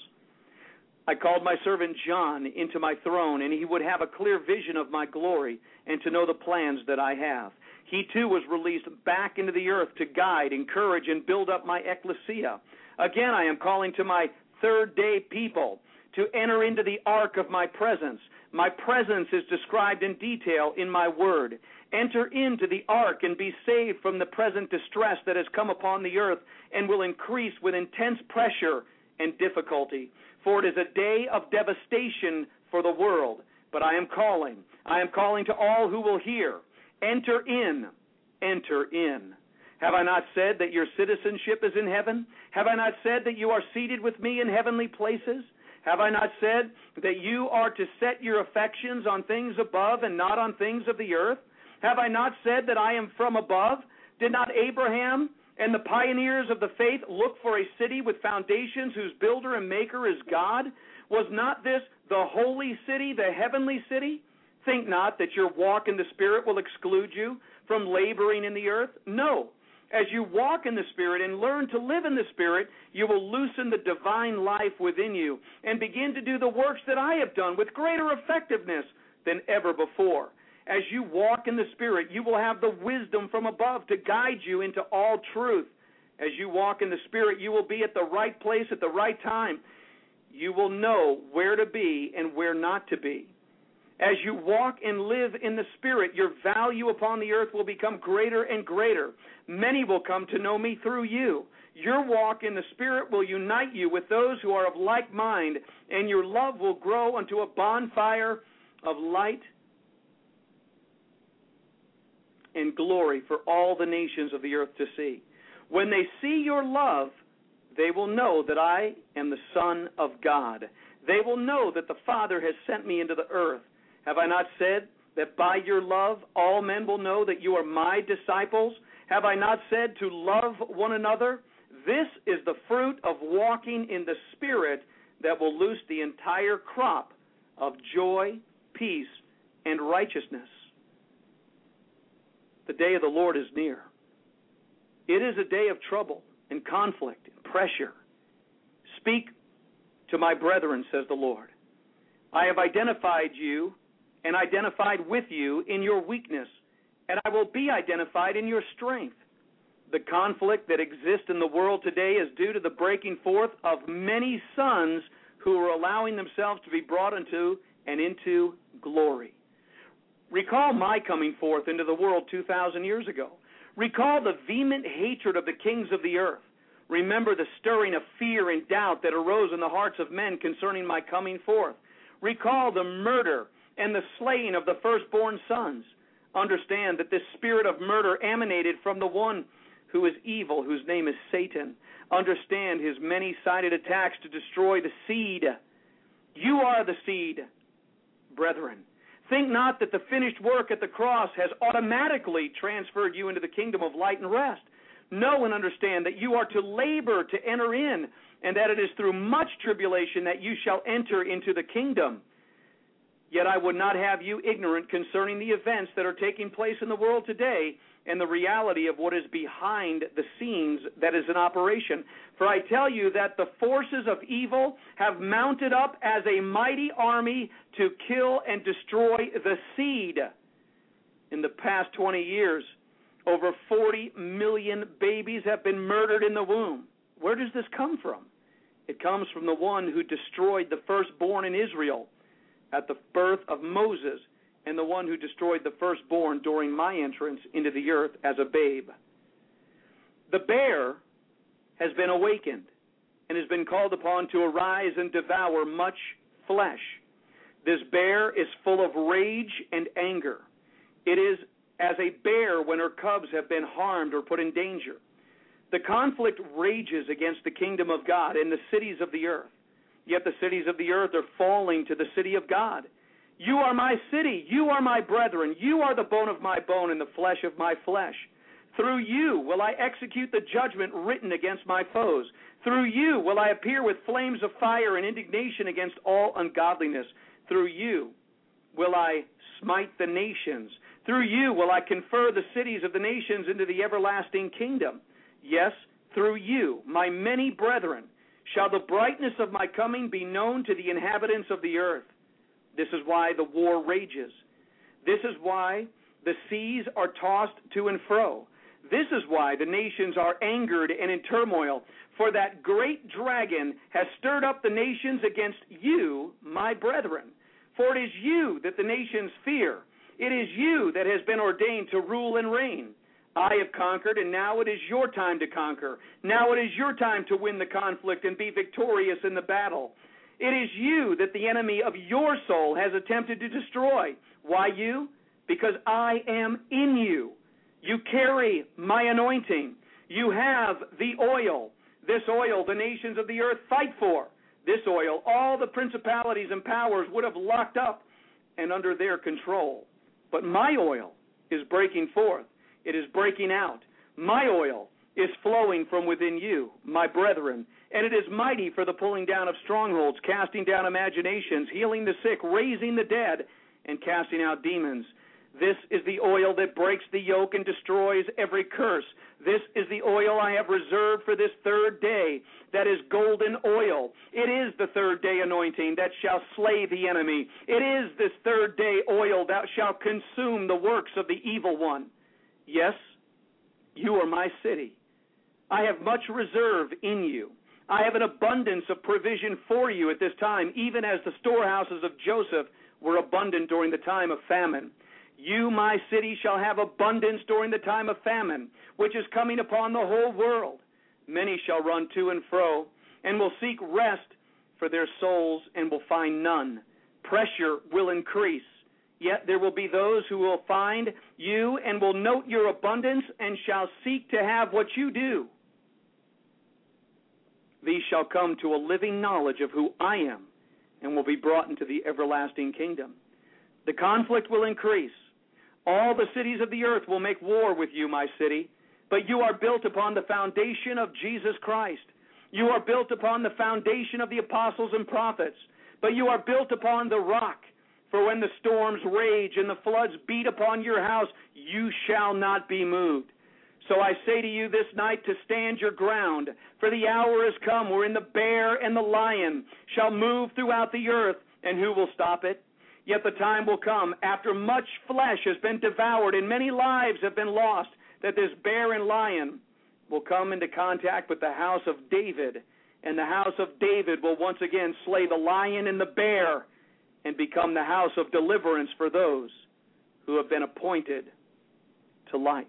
I called my servant John into my throne, and he would have a clear vision of my glory and to know the plans that I have. He too was released back into the earth to guide, encourage, and build up my ecclesia. Again, I am calling to my third day people to enter into the ark of my presence. My presence is described in detail in my word. Enter into the ark and be saved from the present distress that has come upon the earth and will increase with intense pressure and difficulty. For it is a day of devastation for the world. But I am calling. I am calling to all who will hear. Enter in. Enter in. Have I not said that your citizenship is in heaven? Have I not said that you are seated with me in heavenly places? Have I not said that you are to set your affections on things above and not on things of the earth? Have I not said that I am from above? Did not Abraham and the pioneers of the faith look for a city with foundations whose builder and maker is God? Was not this the holy city, the heavenly city? Think not that your walk in the Spirit will exclude you from laboring in the earth. No. As you walk in the Spirit and learn to live in the Spirit, you will loosen the divine life within you and begin to do the works that I have done with greater effectiveness than ever before. As you walk in the Spirit, you will have the wisdom from above to guide you into all truth. As you walk in the Spirit, you will be at the right place at the right time. You will know where to be and where not to be. As you walk and live in the Spirit, your value upon the earth will become greater and greater. Many will come to know me through you. Your walk in the Spirit will unite you with those who are of like mind, and your love will grow unto a bonfire of light and glory for all the nations of the earth to see. When they see your love, they will know that I am the Son of God. They will know that the Father has sent me into the earth. Have I not said that by your love all men will know that you are my disciples? Have I not said to love one another? This is the fruit of walking in the Spirit that will loose the entire crop of joy, peace, and righteousness. The day of the Lord is near. It is a day of trouble and conflict and pressure. Speak to my brethren, says the Lord. I have identified you and identified with you in your weakness, and I will be identified in your strength. The conflict that exists in the world today is due to the breaking forth of many sons who are allowing themselves to be brought into and into glory. Recall my coming forth into the world two thousand years ago. Recall the vehement hatred of the kings of the earth. Remember the stirring of fear and doubt that arose in the hearts of men concerning my coming forth. Recall the murder and the slaying of the firstborn sons. Understand that this spirit of murder emanated from the one who is evil, whose name is Satan. Understand his many-sided attacks to destroy the seed. You are the seed, brethren. Think not that the finished work at the cross has automatically transferred you into the kingdom of light and rest. Know and understand that you are to labor to enter in, and that it is through much tribulation that you shall enter into the kingdom. Yet I would not have you ignorant concerning the events that are taking place in the world today and the reality of what is behind the scenes that is in operation. For I tell you that the forces of evil have mounted up as a mighty army to kill and destroy the seed. In the past twenty years, over forty million babies have been murdered in the womb. Where does this come from? It comes from the one who destroyed the firstborn in Israel at the birth of Moses, and the one who destroyed the firstborn during my entrance into the earth as a babe. The bear has been awakened and has been called upon to arise and devour much flesh. This bear is full of rage and anger. It is as a bear when her cubs have been harmed or put in danger. The conflict rages against the kingdom of God in the cities of the earth. Yet the cities of the earth are falling to the city of God. You are my city. You are my brethren. You are the bone of my bone and the flesh of my flesh. Through you will I execute the judgment written against my foes. Through you will I appear with flames of fire and indignation against all ungodliness. Through you will I smite the nations. Through you will I confer the cities of the nations into the everlasting kingdom. Yes, through you, my many brethren, shall the brightness of my coming be known to the inhabitants of the earth. This is why the war rages. This is why the seas are tossed to and fro. This is why the nations are angered and in turmoil. For that great dragon has stirred up the nations against you, my brethren. For it is you that the nations fear. It is you that has been ordained to rule and reign. I have conquered, and now it is your time to conquer. Now it is your time to win the conflict and be victorious in the battle. It is you that the enemy of your soul has attempted to destroy. Why you? Because I am in you. You carry my anointing. You have the oil. This oil the nations of the earth fight for. This oil all the principalities and powers would have locked up and under their control. But my oil is breaking forth. It is breaking out. My oil is flowing from within you, my brethren, and it is mighty for the pulling down of strongholds, casting down imaginations, healing the sick, raising the dead, and casting out demons. This is the oil that breaks the yoke and destroys every curse. This is the oil I have reserved for this third day. That is golden oil. It is the third day anointing that shall slay the enemy. It is this third day oil that shall consume the works of the evil one. Yes, you are my city. I have much reserve in you. I have an abundance of provision for you at this time, even as the storehouses of Joseph were abundant during the time of famine. You, my city, shall have abundance during the time of famine, which is coming upon the whole world. Many shall run to and fro, and will seek rest for their souls, and will find none. Pressure will increase. Yet there will be those who will find you and will note your abundance and shall seek to have what you do. These shall come to a living knowledge of who I am and will be brought into the everlasting kingdom. The conflict will increase. All the cities of the earth will make war with you, my city, but you are built upon the foundation of Jesus Christ. You are built upon the foundation of the apostles and prophets, but you are built upon the rock. For when the storms rage and the floods beat upon your house, you shall not be moved. So I say to you this night to stand your ground, for the hour has come wherein the bear and the lion shall move throughout the earth, and who will stop it? Yet the time will come, after much flesh has been devoured and many lives have been lost, that this bear and lion will come into contact with the house of David, and the house of David will once again slay the lion and the bear and become the house of deliverance for those who have been appointed to life.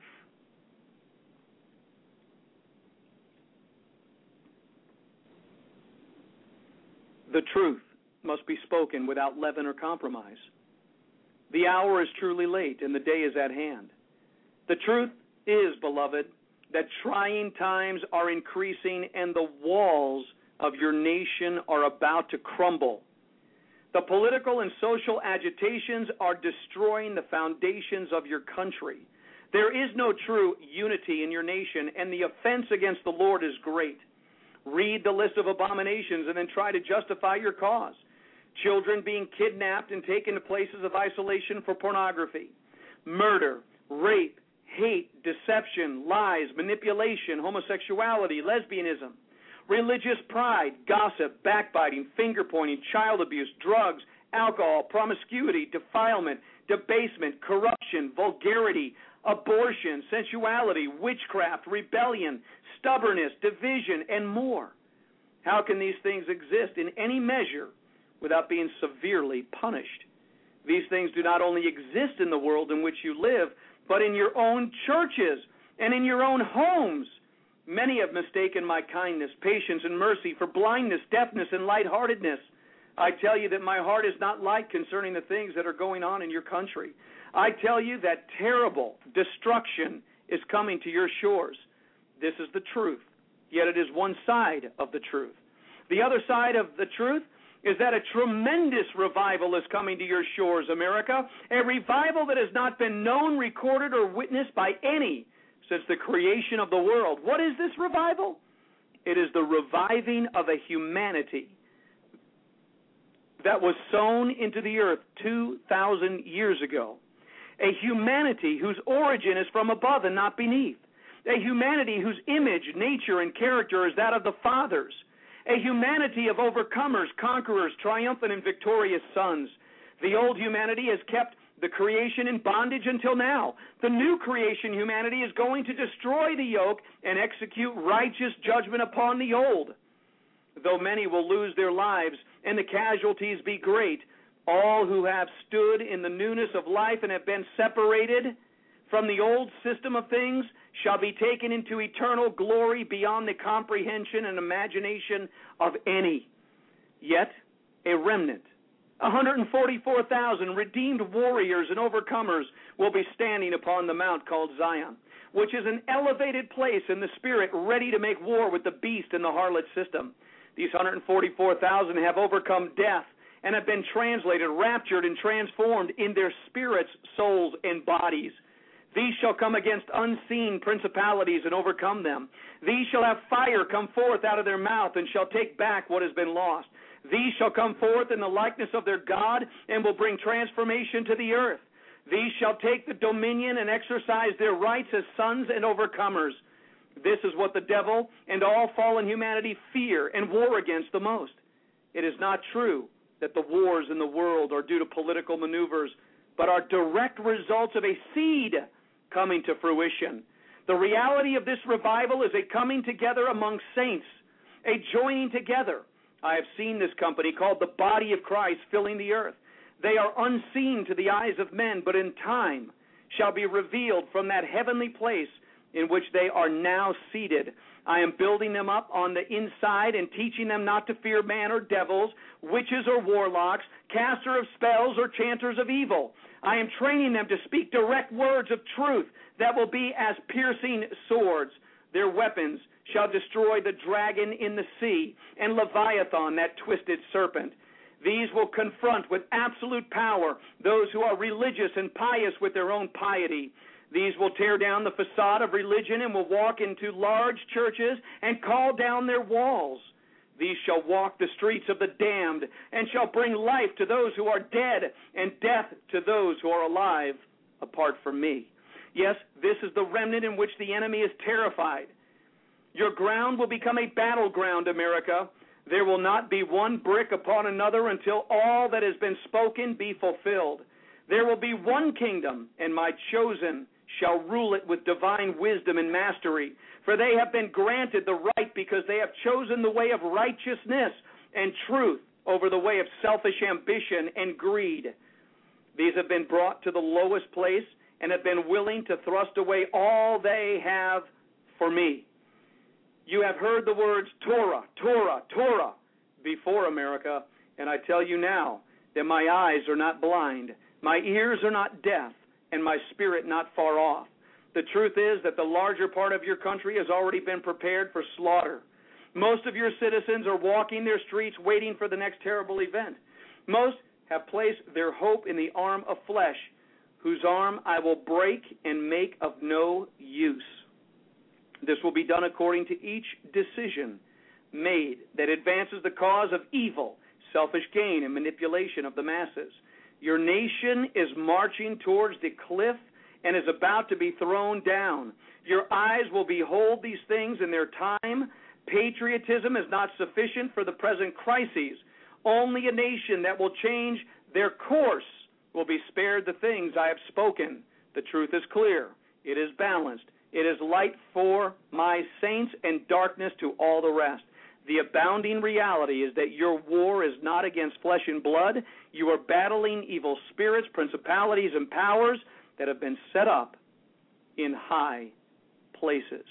The truth must be spoken without leaven or compromise. The hour is truly late, and the day is at hand. The truth is, beloved, that trying times are increasing and the walls of your nation are about to crumble. The political and social agitations are destroying the foundations of your country. There is no true unity in your nation, and the offense against the Lord is great. Read the list of abominations and then try to justify your cause. Children being kidnapped and taken to places of isolation for pornography, murder, rape, hate, deception, lies, manipulation, homosexuality, lesbianism, religious pride, gossip, backbiting, finger-pointing, child abuse, drugs, alcohol, promiscuity, defilement, debasement, corruption, vulgarity, abortion, sensuality, witchcraft, rebellion, stubbornness, division, and more. How can these things exist in any measure without being severely punished? These things do not only exist in the world in which you live, but in your own churches and in your own homes. Many have mistaken my kindness, patience, and mercy for blindness, deafness, and lightheartedness. I tell you that my heart is not light concerning the things that are going on in your country. I tell you that terrible destruction is coming to your shores. This is the truth, yet it is one side of the truth. The other side of the truth is that a tremendous revival is coming to your shores, America, a revival that has not been known, recorded, or witnessed by any since the creation of the world. What is this revival? It is the reviving of a humanity that was sown into the earth two thousand years ago, a humanity whose origin is from above and not beneath, a humanity whose image, nature, and character is that of the fathers, a humanity of overcomers, conquerors, triumphant and victorious sons. The old humanity has kept the creation in bondage until now. The new creation humanity is going to destroy the yoke and execute righteous judgment upon the old. Though many will lose their lives and the casualties be great, all who have stood in the newness of life and have been separated from the old system of things shall be taken into eternal glory beyond the comprehension and imagination of any. Yet, a remnant, one hundred forty-four thousand redeemed warriors and overcomers will be standing upon the mount called Zion, which is an elevated place in the spirit ready to make war with the beast and the harlot system. These one hundred forty-four thousand have overcome death and have been translated, raptured, and transformed in their spirits, souls, and bodies. These shall come against unseen principalities and overcome them. These shall have fire come forth out of their mouth and shall take back what has been lost. These shall come forth in the likeness of their God and will bring transformation to the earth. These shall take the dominion and exercise their rights as sons and overcomers. This is what the devil and all fallen humanity fear and war against the most. It is not true that the wars in the world are due to political maneuvers, but are direct results of a seed coming to fruition. The reality of this revival is a coming together among saints, a joining together. I have seen this company called the body of Christ filling the earth. They are unseen to the eyes of men, but in time shall be revealed from that heavenly place in which they are now seated. I am building them up on the inside and teaching them not to fear man or devils, witches or warlocks, caster of spells or chanters of evil. I am training them to speak direct words of truth that will be as piercing swords. Their weapons shall destroy the dragon in the sea and Leviathan, that twisted serpent. These will confront with absolute power those who are religious and pious with their own piety. These will tear down the facade of religion and will walk into large churches and call down their walls. These shall walk the streets of the damned and shall bring life to those who are dead and death to those who are alive apart from me. Yes, this is the remnant in which the enemy is terrified. Your ground will become a battleground, America. There will not be one brick upon another until all that has been spoken be fulfilled. There will be one kingdom, and my chosen shall rule it with divine wisdom and mastery. For they have been granted the right because they have chosen the way of righteousness and truth over the way of selfish ambition and greed. These have been brought to the lowest place and have been willing to thrust away all they have for me. You have heard the words Torah, Torah, Torah before, America, and I tell you now that my eyes are not blind, my ears are not deaf, and my spirit not far off. The truth is that the larger part of your country has already been prepared for slaughter. Most of your citizens are walking their streets waiting for the next terrible event. Most have placed their hope in the arm of flesh, whose arm I will break and make of no use. This will be done according to each decision made that advances the cause of evil, selfish gain, and manipulation of the masses. Your nation is marching towards the cliff and is about to be thrown down. Your eyes will behold these things in their time. Patriotism is not sufficient for the present crises. Only a nation that will change their course will be spared the things I have spoken. The truth is clear. It is balanced. It is light for my saints and darkness to all the rest. The abounding reality is that your war is not against flesh and blood. You are battling evil spirits, principalities, and powers that have been set up in high places.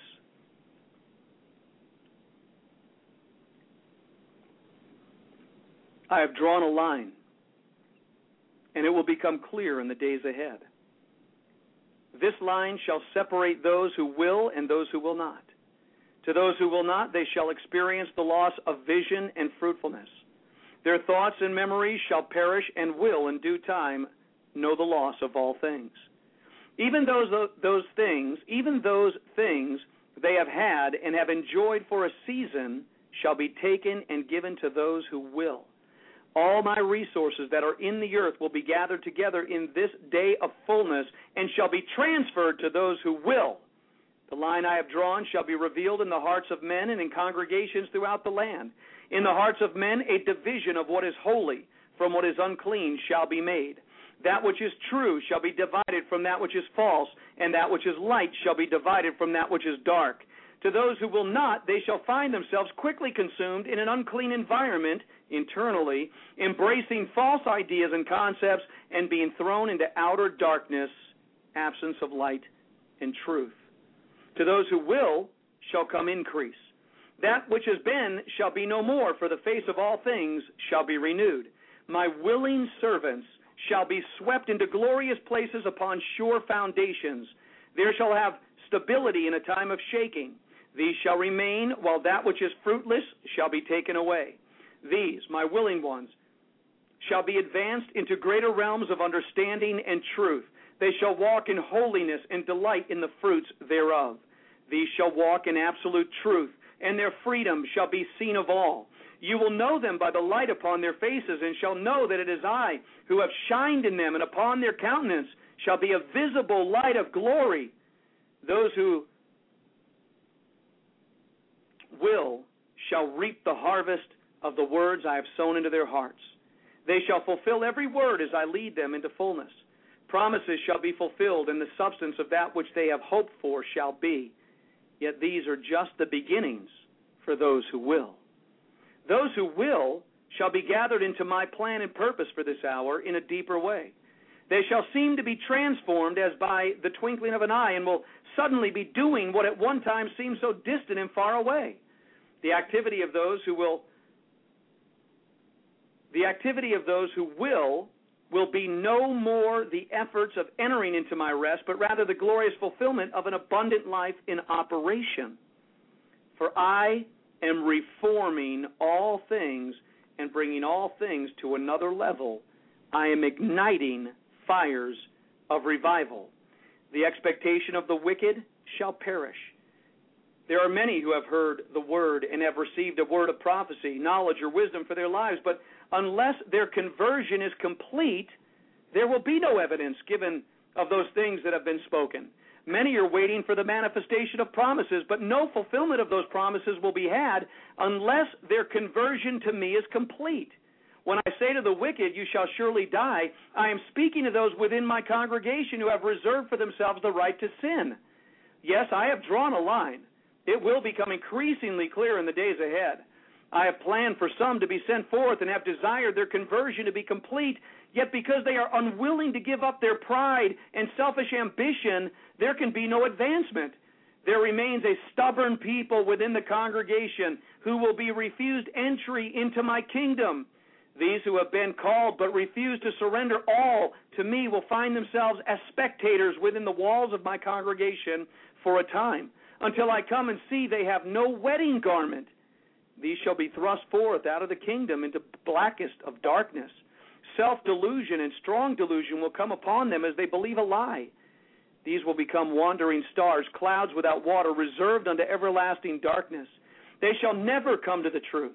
I have drawn a line, and it will become clear in the days ahead. This line shall separate those who will and those who will not. To those who will not, they shall experience the loss of vision and fruitfulness. Their thoughts and memories shall perish and will, in due time, know the loss of all things. Even those, those things, even those things they have had and have enjoyed for a season shall be taken and given to those who will. All my resources that are in the earth will be gathered together in this day of fullness and shall be transferred to those who will. The line I have drawn shall be revealed in the hearts of men and in congregations throughout the land. In the hearts of men a division of what is holy from what is unclean shall be made. That which is true shall be divided from that which is false, and that which is light shall be divided from that which is dark. To those who will not, they shall find themselves quickly consumed in an unclean environment internally, embracing false ideas and concepts and being thrown into outer darkness, absence of light and truth. To those who will shall come increase. That which has been shall be no more, for the face of all things shall be renewed. My willing servants shall be swept into glorious places upon sure foundations. There shall have stability in a time of shaking. These shall remain, while that which is fruitless shall be taken away. These, my willing ones, shall be advanced into greater realms of understanding and truth. They shall walk in holiness and delight in the fruits thereof. These shall walk in absolute truth, and their freedom shall be seen of all. You will know them by the light upon their faces, and shall know that it is I who have shined in them, and upon their countenance shall be a visible light of glory. Those who will shall reap the harvest of the words I have sown into their hearts. They shall fulfill every word as I lead them into fullness. Promises shall be fulfilled, and the substance of that which they have hoped for shall be. Yet these are just the beginnings for those who will. Those who will shall be gathered into my plan and purpose for this hour in a deeper way. They shall seem to be transformed as by the twinkling of an eye, and will suddenly be doing what at one time seemed so distant and far away. The activity of those who will The activity of those who will will be no more the efforts of entering into my rest, but rather the glorious fulfillment of an abundant life in operation. For I am reforming all things and bringing all things to another level. I am igniting fires of revival. The expectation of the wicked shall perish. There are many who have heard the word and have received a word of prophecy, knowledge, or wisdom for their lives, but unless their conversion is complete, there will be no evidence given of those things that have been spoken. Many are waiting for the manifestation of promises, but no fulfillment of those promises will be had unless their conversion to me is complete. When I say to the wicked, you shall surely die, I am speaking to those within my congregation who have reserved for themselves the right to sin. Yes, I have drawn a line. It will become increasingly clear in the days ahead. I have planned for some to be sent forth and have desired their conversion to be complete, yet because they are unwilling to give up their pride and selfish ambition, there can be no advancement. There remains a stubborn people within the congregation who will be refused entry into my kingdom. These who have been called but refuse to surrender all to me will find themselves as spectators within the walls of my congregation for a time, until I come and see they have no wedding garment. These shall be thrust forth out of the kingdom into blackest of darkness. Self-delusion and strong delusion will come upon them as they believe a lie. These will become wandering stars, clouds without water, reserved unto everlasting darkness. They shall never come to the truth.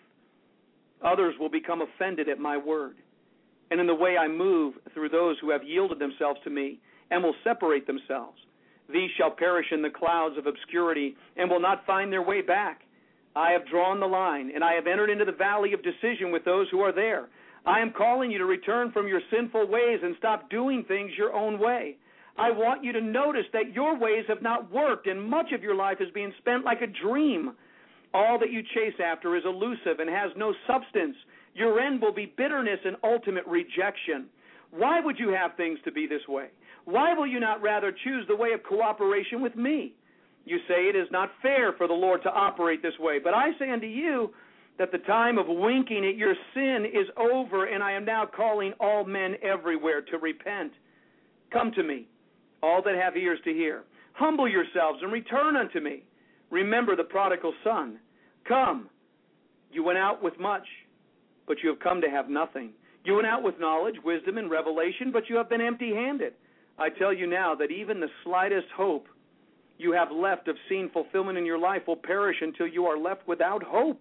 Others will become offended at my word, and in the way I move through those who have yielded themselves to me and will separate themselves. These shall perish in the clouds of obscurity and will not find their way back. I have drawn the line, and I have entered into the valley of decision with those who are there. I am calling you to return from your sinful ways and stop doing things your own way. I want you to notice that your ways have not worked, and much of your life is being spent like a dream. All that you chase after is elusive and has no substance. Your end will be bitterness and ultimate rejection. Why would you have things to be this way? Why will you not rather choose the way of cooperation with me? You say it is not fair for the Lord to operate this way, but I say unto you that the time of winking at your sin is over, and I am now calling all men everywhere to repent. Come to me, all that have ears to hear. Humble yourselves and return unto me. Remember the prodigal son. Come, you went out with much, but you have come to have nothing. You went out with knowledge, wisdom, and revelation, but you have been empty-handed. I tell you now that even the slightest hope you have left of seeing fulfillment in your life will perish until you are left without hope.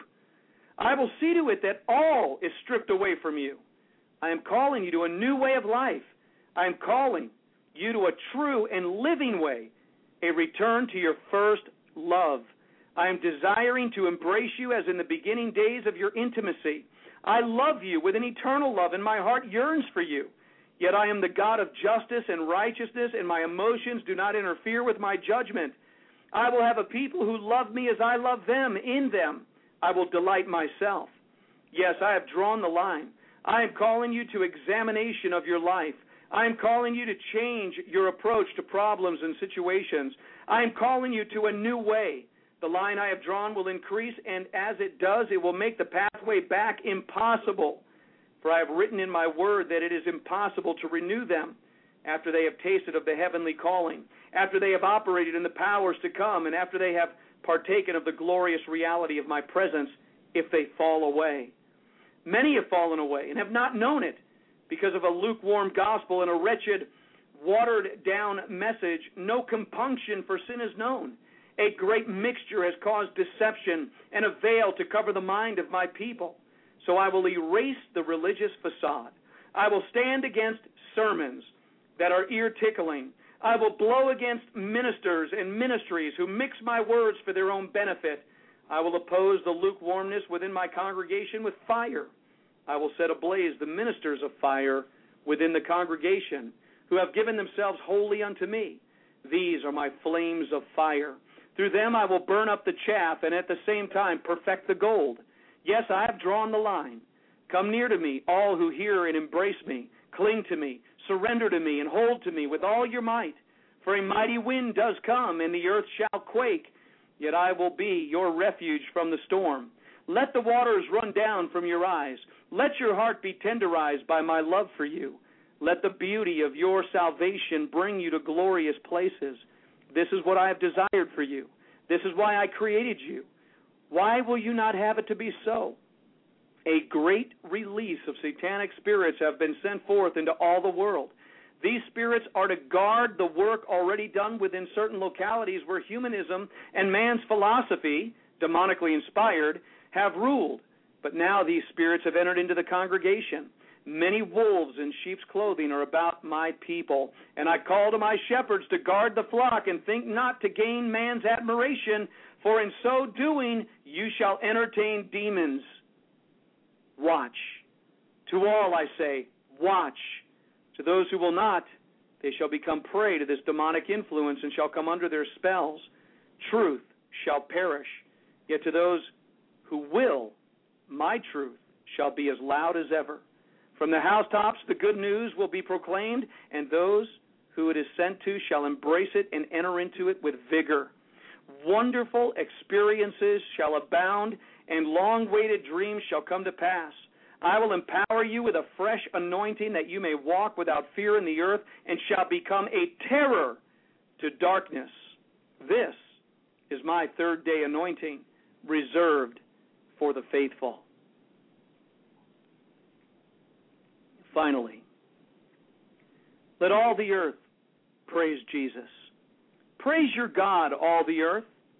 I will see to it that all is stripped away from you. I am calling you to a new way of life. I am calling you to a true and living way, a return to your first love. I am desiring to embrace you as in the beginning days of your intimacy. I love you with an eternal love, and my heart yearns for you. Yet I am the God of justice and righteousness, and my emotions do not interfere with my judgment. I will have a people who love me as I love them. In them I will delight myself. Yes, I have drawn the line. I am calling you to examination of your life. I am calling you to change your approach to problems and situations. I am calling you to a new way. The line I have drawn will increase, and as it does, it will make the pathway back impossible. For I have written in my word that it is impossible to renew them after they have tasted of the heavenly calling, after they have operated in the powers to come, and after they have partaken of the glorious reality of my presence, if they fall away. Many have fallen away and have not known it because of a lukewarm gospel and a wretched, watered-down message. No compunction for sin is known. A great mixture has caused deception and a veil to cover the mind of my people. So I will erase the religious facade. I will stand against sermons that are ear-tickling. I will blow against ministers and ministries who mix my words for their own benefit. I will oppose the lukewarmness within my congregation with fire. I will set ablaze the ministers of fire within the congregation who have given themselves wholly unto me. These are my flames of fire. Through them I will burn up the chaff and at the same time perfect the gold. Yes, I have drawn the line. Come near to me, all who hear and embrace me. Cling to me, surrender to me, and hold to me with all your might. For a mighty wind does come, and the earth shall quake. Yet I will be your refuge from the storm. Let the waters run down from your eyes. Let your heart be tenderized by my love for you. Let the beauty of your salvation bring you to glorious places. This is what I have desired for you. This is why I created you. Why will you not have it to be so? A great release of satanic spirits have been sent forth into all the world. These spirits are to guard the work already done within certain localities where humanism and man's philosophy, demonically inspired, have ruled. But now these spirits have entered into the congregation. Many wolves in sheep's clothing are about my people, and I call to my shepherds to guard the flock, and think not to gain man's admiration, for in so doing you shall entertain demons. Watch. To all I say, watch. To those who will not, they shall become prey to this demonic influence and shall come under their spells. Truth shall perish. Yet to those who will, my truth shall be as loud as ever. From the housetops the good news will be proclaimed, and those who it is sent to shall embrace it and enter into it with vigor. Wonderful experiences shall abound, and long-awaited dreams shall come to pass. I will empower you with a fresh anointing that you may walk without fear in the earth and shall become a terror to darkness. This is my third day anointing, reserved for the faithful. Finally, let all the earth praise Jesus. Praise your God, all the earth.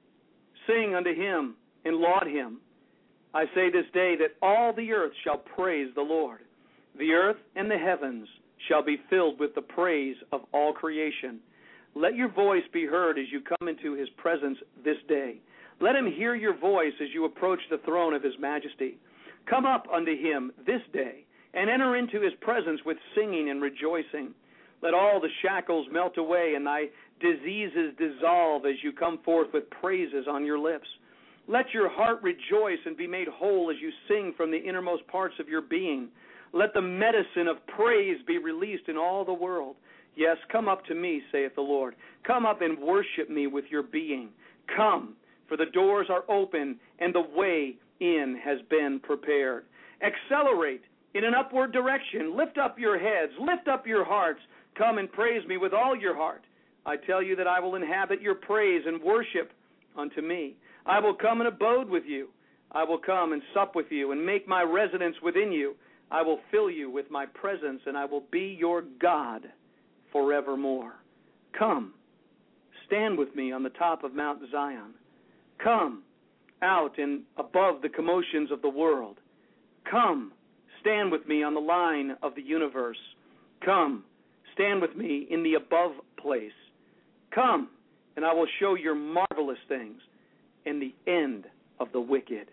Sing unto him and laud him. I say this day that all the earth shall praise the Lord. The earth and the heavens shall be filled with the praise of all creation. Let your voice be heard as you come into his presence this day. Let him hear your voice as you approach the throne of his majesty. Come up unto him this day and enter into his presence with singing and rejoicing. Let all the shackles melt away and thy diseases dissolve as you come forth with praises on your lips. Let your heart rejoice and be made whole as you sing from the innermost parts of your being. Let the medicine of praise be released in all the world. Yes, come up to me, saith the Lord. Come up and worship me with your being. Come, for the doors are open and the way in has been prepared. Accelerate in an upward direction. Lift up your heads. Lift up your hearts. Come and praise me with all your heart. I tell you that I will inhabit your praise and worship unto me. I will come and abode with you. I will come and sup with you and make my residence within you. I will fill you with my presence, and I will be your God forevermore. Come, stand with me on the top of Mount Zion. Come out and above the commotions of the world. Come, stand with me on the line of the universe. Come, stand with me in the above place. Come, and I will show your marvelous things and the end of the wicked.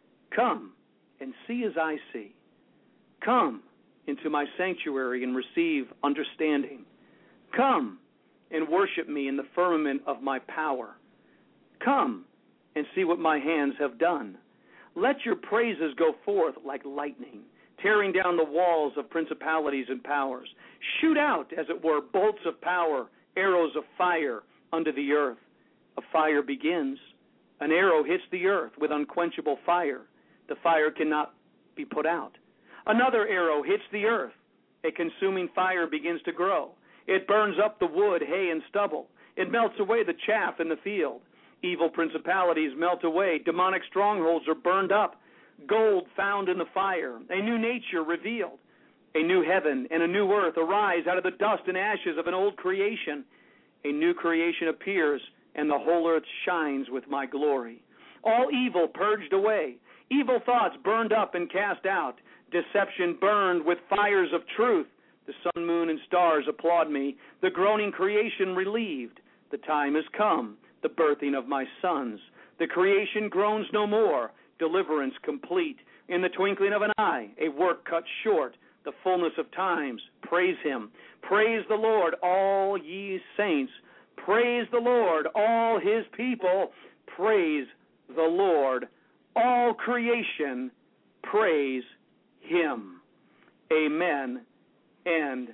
Come and see as I see. Come into my sanctuary and receive understanding. Come and worship me in the firmament of my power. Come and see what my hands have done. Let your praises go forth like lightning, tearing down the walls of principalities and powers. Shoot out, as it were, bolts of power, arrows of fire unto the earth. A fire begins. An arrow hits the earth with unquenchable fire. The fire cannot be put out. Another arrow hits the earth. A consuming fire begins to grow. It burns up the wood, hay, and stubble. It melts away the chaff in the field. Evil principalities melt away. Demonic strongholds are burned up. Gold found in the fire. A new nature revealed. A new heaven and a new earth arise out of the dust and ashes of an old creation. A new creation appears, and the whole earth shines with my glory. All evil purged away. Evil thoughts burned up and cast out. Deception burned with fires of truth. The sun, moon, and stars applaud me. The groaning creation relieved. The time has come, the birthing of my sons. The creation groans no more. Deliverance complete. In the twinkling of an eye, a work cut short. The fullness of times. Praise him. Praise the Lord, all ye saints. Praise the Lord, all his people. Praise the Lord, all creation. Praise him. Amen and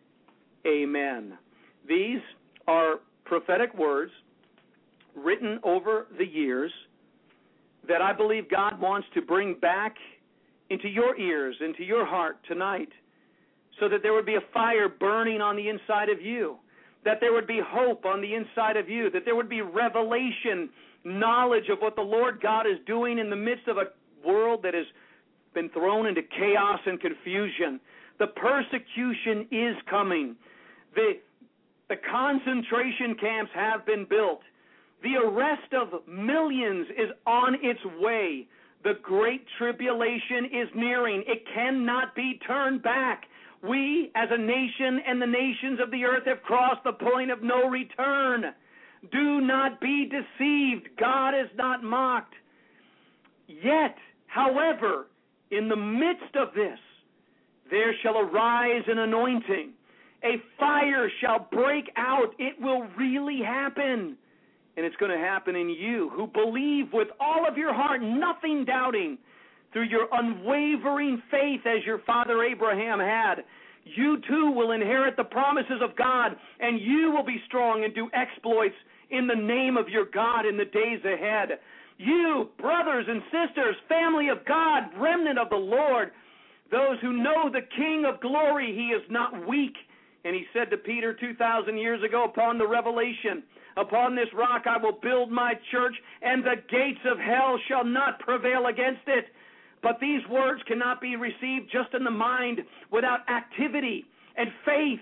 amen. These are prophetic words written over the years that I believe God wants to bring back into your ears, into your heart tonight, so that there would be a fire burning on the inside of you, that there would be hope on the inside of you, that there would be revelation, knowledge of what the Lord God is doing in the midst of a world that has been thrown into chaos and confusion. The persecution is coming. The, the concentration camps have been built. The arrest of millions is on its way. The great tribulation is nearing. It cannot be turned back. We, as a nation and the nations of the earth, have crossed the point of no return. Do not be deceived. God is not mocked. Yet, however, in the midst of this, there shall arise an anointing. A fire shall break out. It will really happen. And it's going to happen in you who believe with all of your heart, nothing doubting, through your unwavering faith as your father Abraham had. You too will inherit the promises of God, and you will be strong and do exploits in the name of your God in the days ahead. You, brothers and sisters, family of God, remnant of the Lord, those who know the King of glory, he is not weak. And he said to Peter two thousand years ago, upon the revelation, upon this rock I will build my church, and the gates of hell shall not prevail against it. But these words cannot be received just in the mind without activity and faith.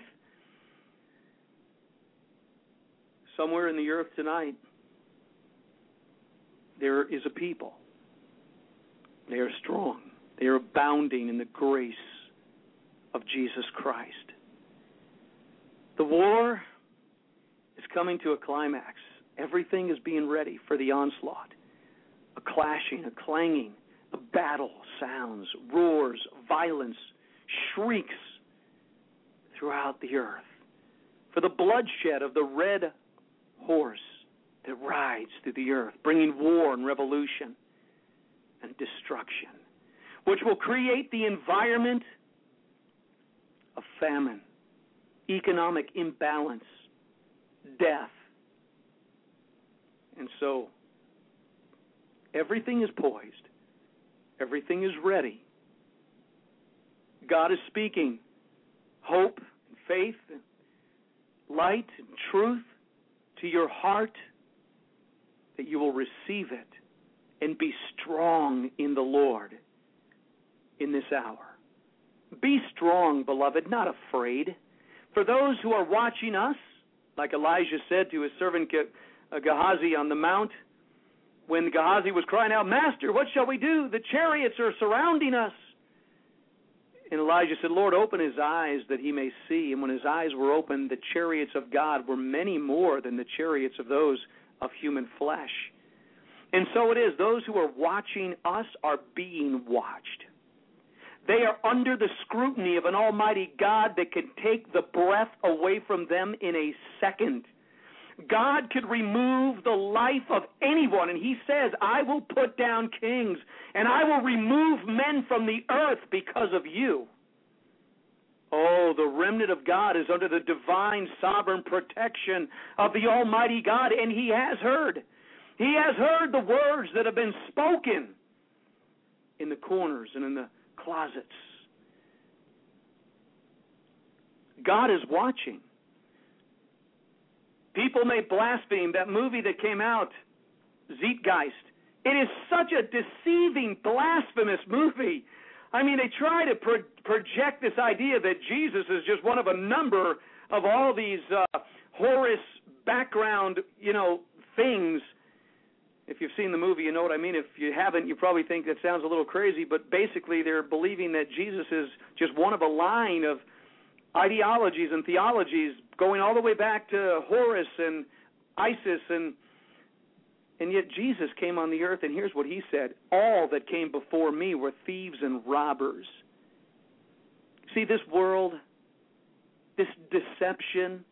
Somewhere in the earth tonight, there is a people. They are strong. They are abounding in the grace of Jesus Christ. The war is coming to a climax. Everything is being ready for the onslaught. A clashing, a clanging, a battle sounds, roars, violence, shrieks throughout the earth. For the bloodshed of the red horse that rides through the earth, bringing war and revolution and destruction, which will create the environment of famine, economic imbalance, death. And so, everything is poised. Everything is ready. God is speaking hope and faith and light and truth to your heart, that you will receive it and be strong in the Lord in this hour. Be strong, beloved, not afraid. For those who are watching us, like Elijah said to his servant Gehazi on the mount, when Gehazi was crying out, Master, what shall we do? The chariots are surrounding us. And Elijah said, Lord, open his eyes that he may see. And when his eyes were opened, the chariots of God were many more than the chariots of those of human flesh. And so it is, those who are watching us are being watched. They are under the scrutiny of an almighty God that can take the breath away from them in a second. God could remove the life of anyone, and he says, I will put down kings, and I will remove men from the earth because of you. Oh, the remnant of God is under the divine sovereign protection of the almighty God, and he has heard. He has heard the words that have been spoken in the corners and in the closets. God is watching. People may blaspheme. That movie that came out, Zeitgeist, it is such a deceiving, blasphemous movie. I mean, they try to pro- project this idea that Jesus is just one of a number of all these uh, Horus background, you know, things. If you've seen the movie, you know what I mean. If you haven't, you probably think that sounds a little crazy, but basically they're believing that Jesus is just one of a line of ideologies and theologies going all the way back to Horus and Isis, and and yet Jesus came on the earth, and here's what he said: all that came before me were thieves and robbers. See, this world, this deception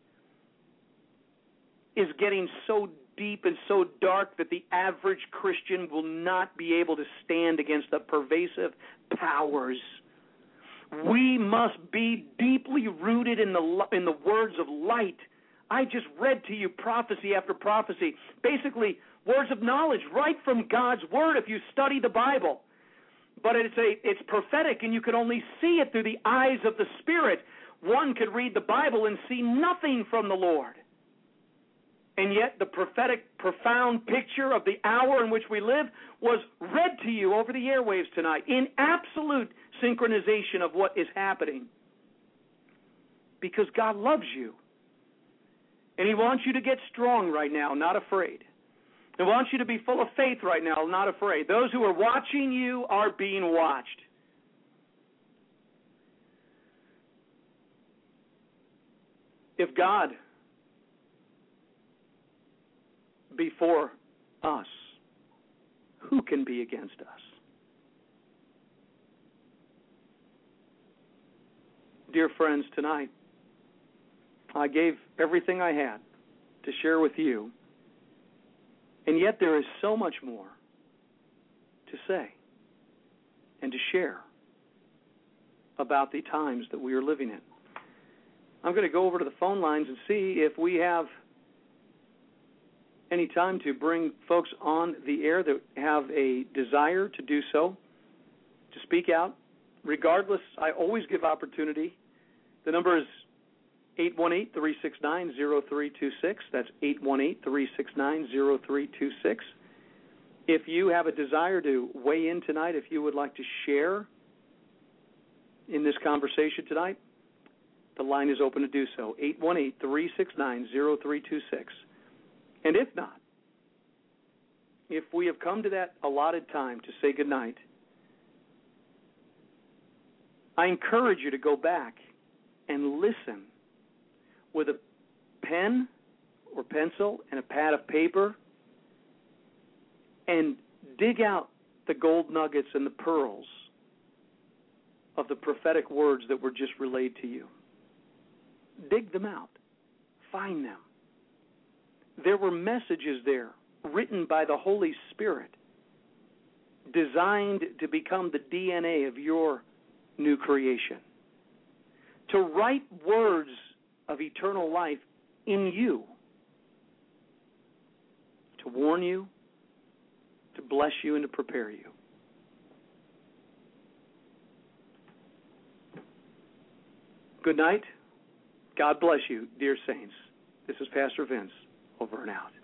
is getting so deep and so dark that the average Christian will not be able to stand against the pervasive powers. We must be deeply rooted in the in the words of light. I just read to you prophecy after prophecy, basically words of knowledge right from God's word if you study the Bible. But it's a it's prophetic, and you can only see it through the eyes of the Spirit. One could read the Bible and see nothing from the Lord. And yet the prophetic, profound picture of the hour in which we live was read to you over the airwaves tonight in absolute synchronization of what is happening. Because God loves you. And he wants you to get strong right now, not afraid. He wants you to be full of faith right now, not afraid. Those who are watching you are being watched. If God be for us, who can be against us? dear friends, tonight I gave everything I had to share with you, and yet there is so much more to say and to share about the times that we are living in. I'm going to go over to the phone lines and see if we have any time to bring folks on the air that have a desire to do so, to speak out. Regardless, I always give opportunity. The number is eight one eight, three six nine, zero three two six. That's eight one eight, three six nine, zero three two six. If you have a desire to weigh in tonight, if you would like to share in this conversation tonight, the line is open to do so, eight one eight, three six nine, zero three two six. And if not, if we have come to that allotted time to say goodnight, I encourage you to go back and listen with a pen or pencil and a pad of paper and dig out the gold nuggets and the pearls of the prophetic words that were just relayed to you. Dig them out. Find them. There were messages there written by the Holy Spirit designed to become the D N A of your new creation. To write words of eternal life in you. To warn you, to bless you, and to prepare you. Good night. God bless you, dear saints. This is Pastor Vince, over and out.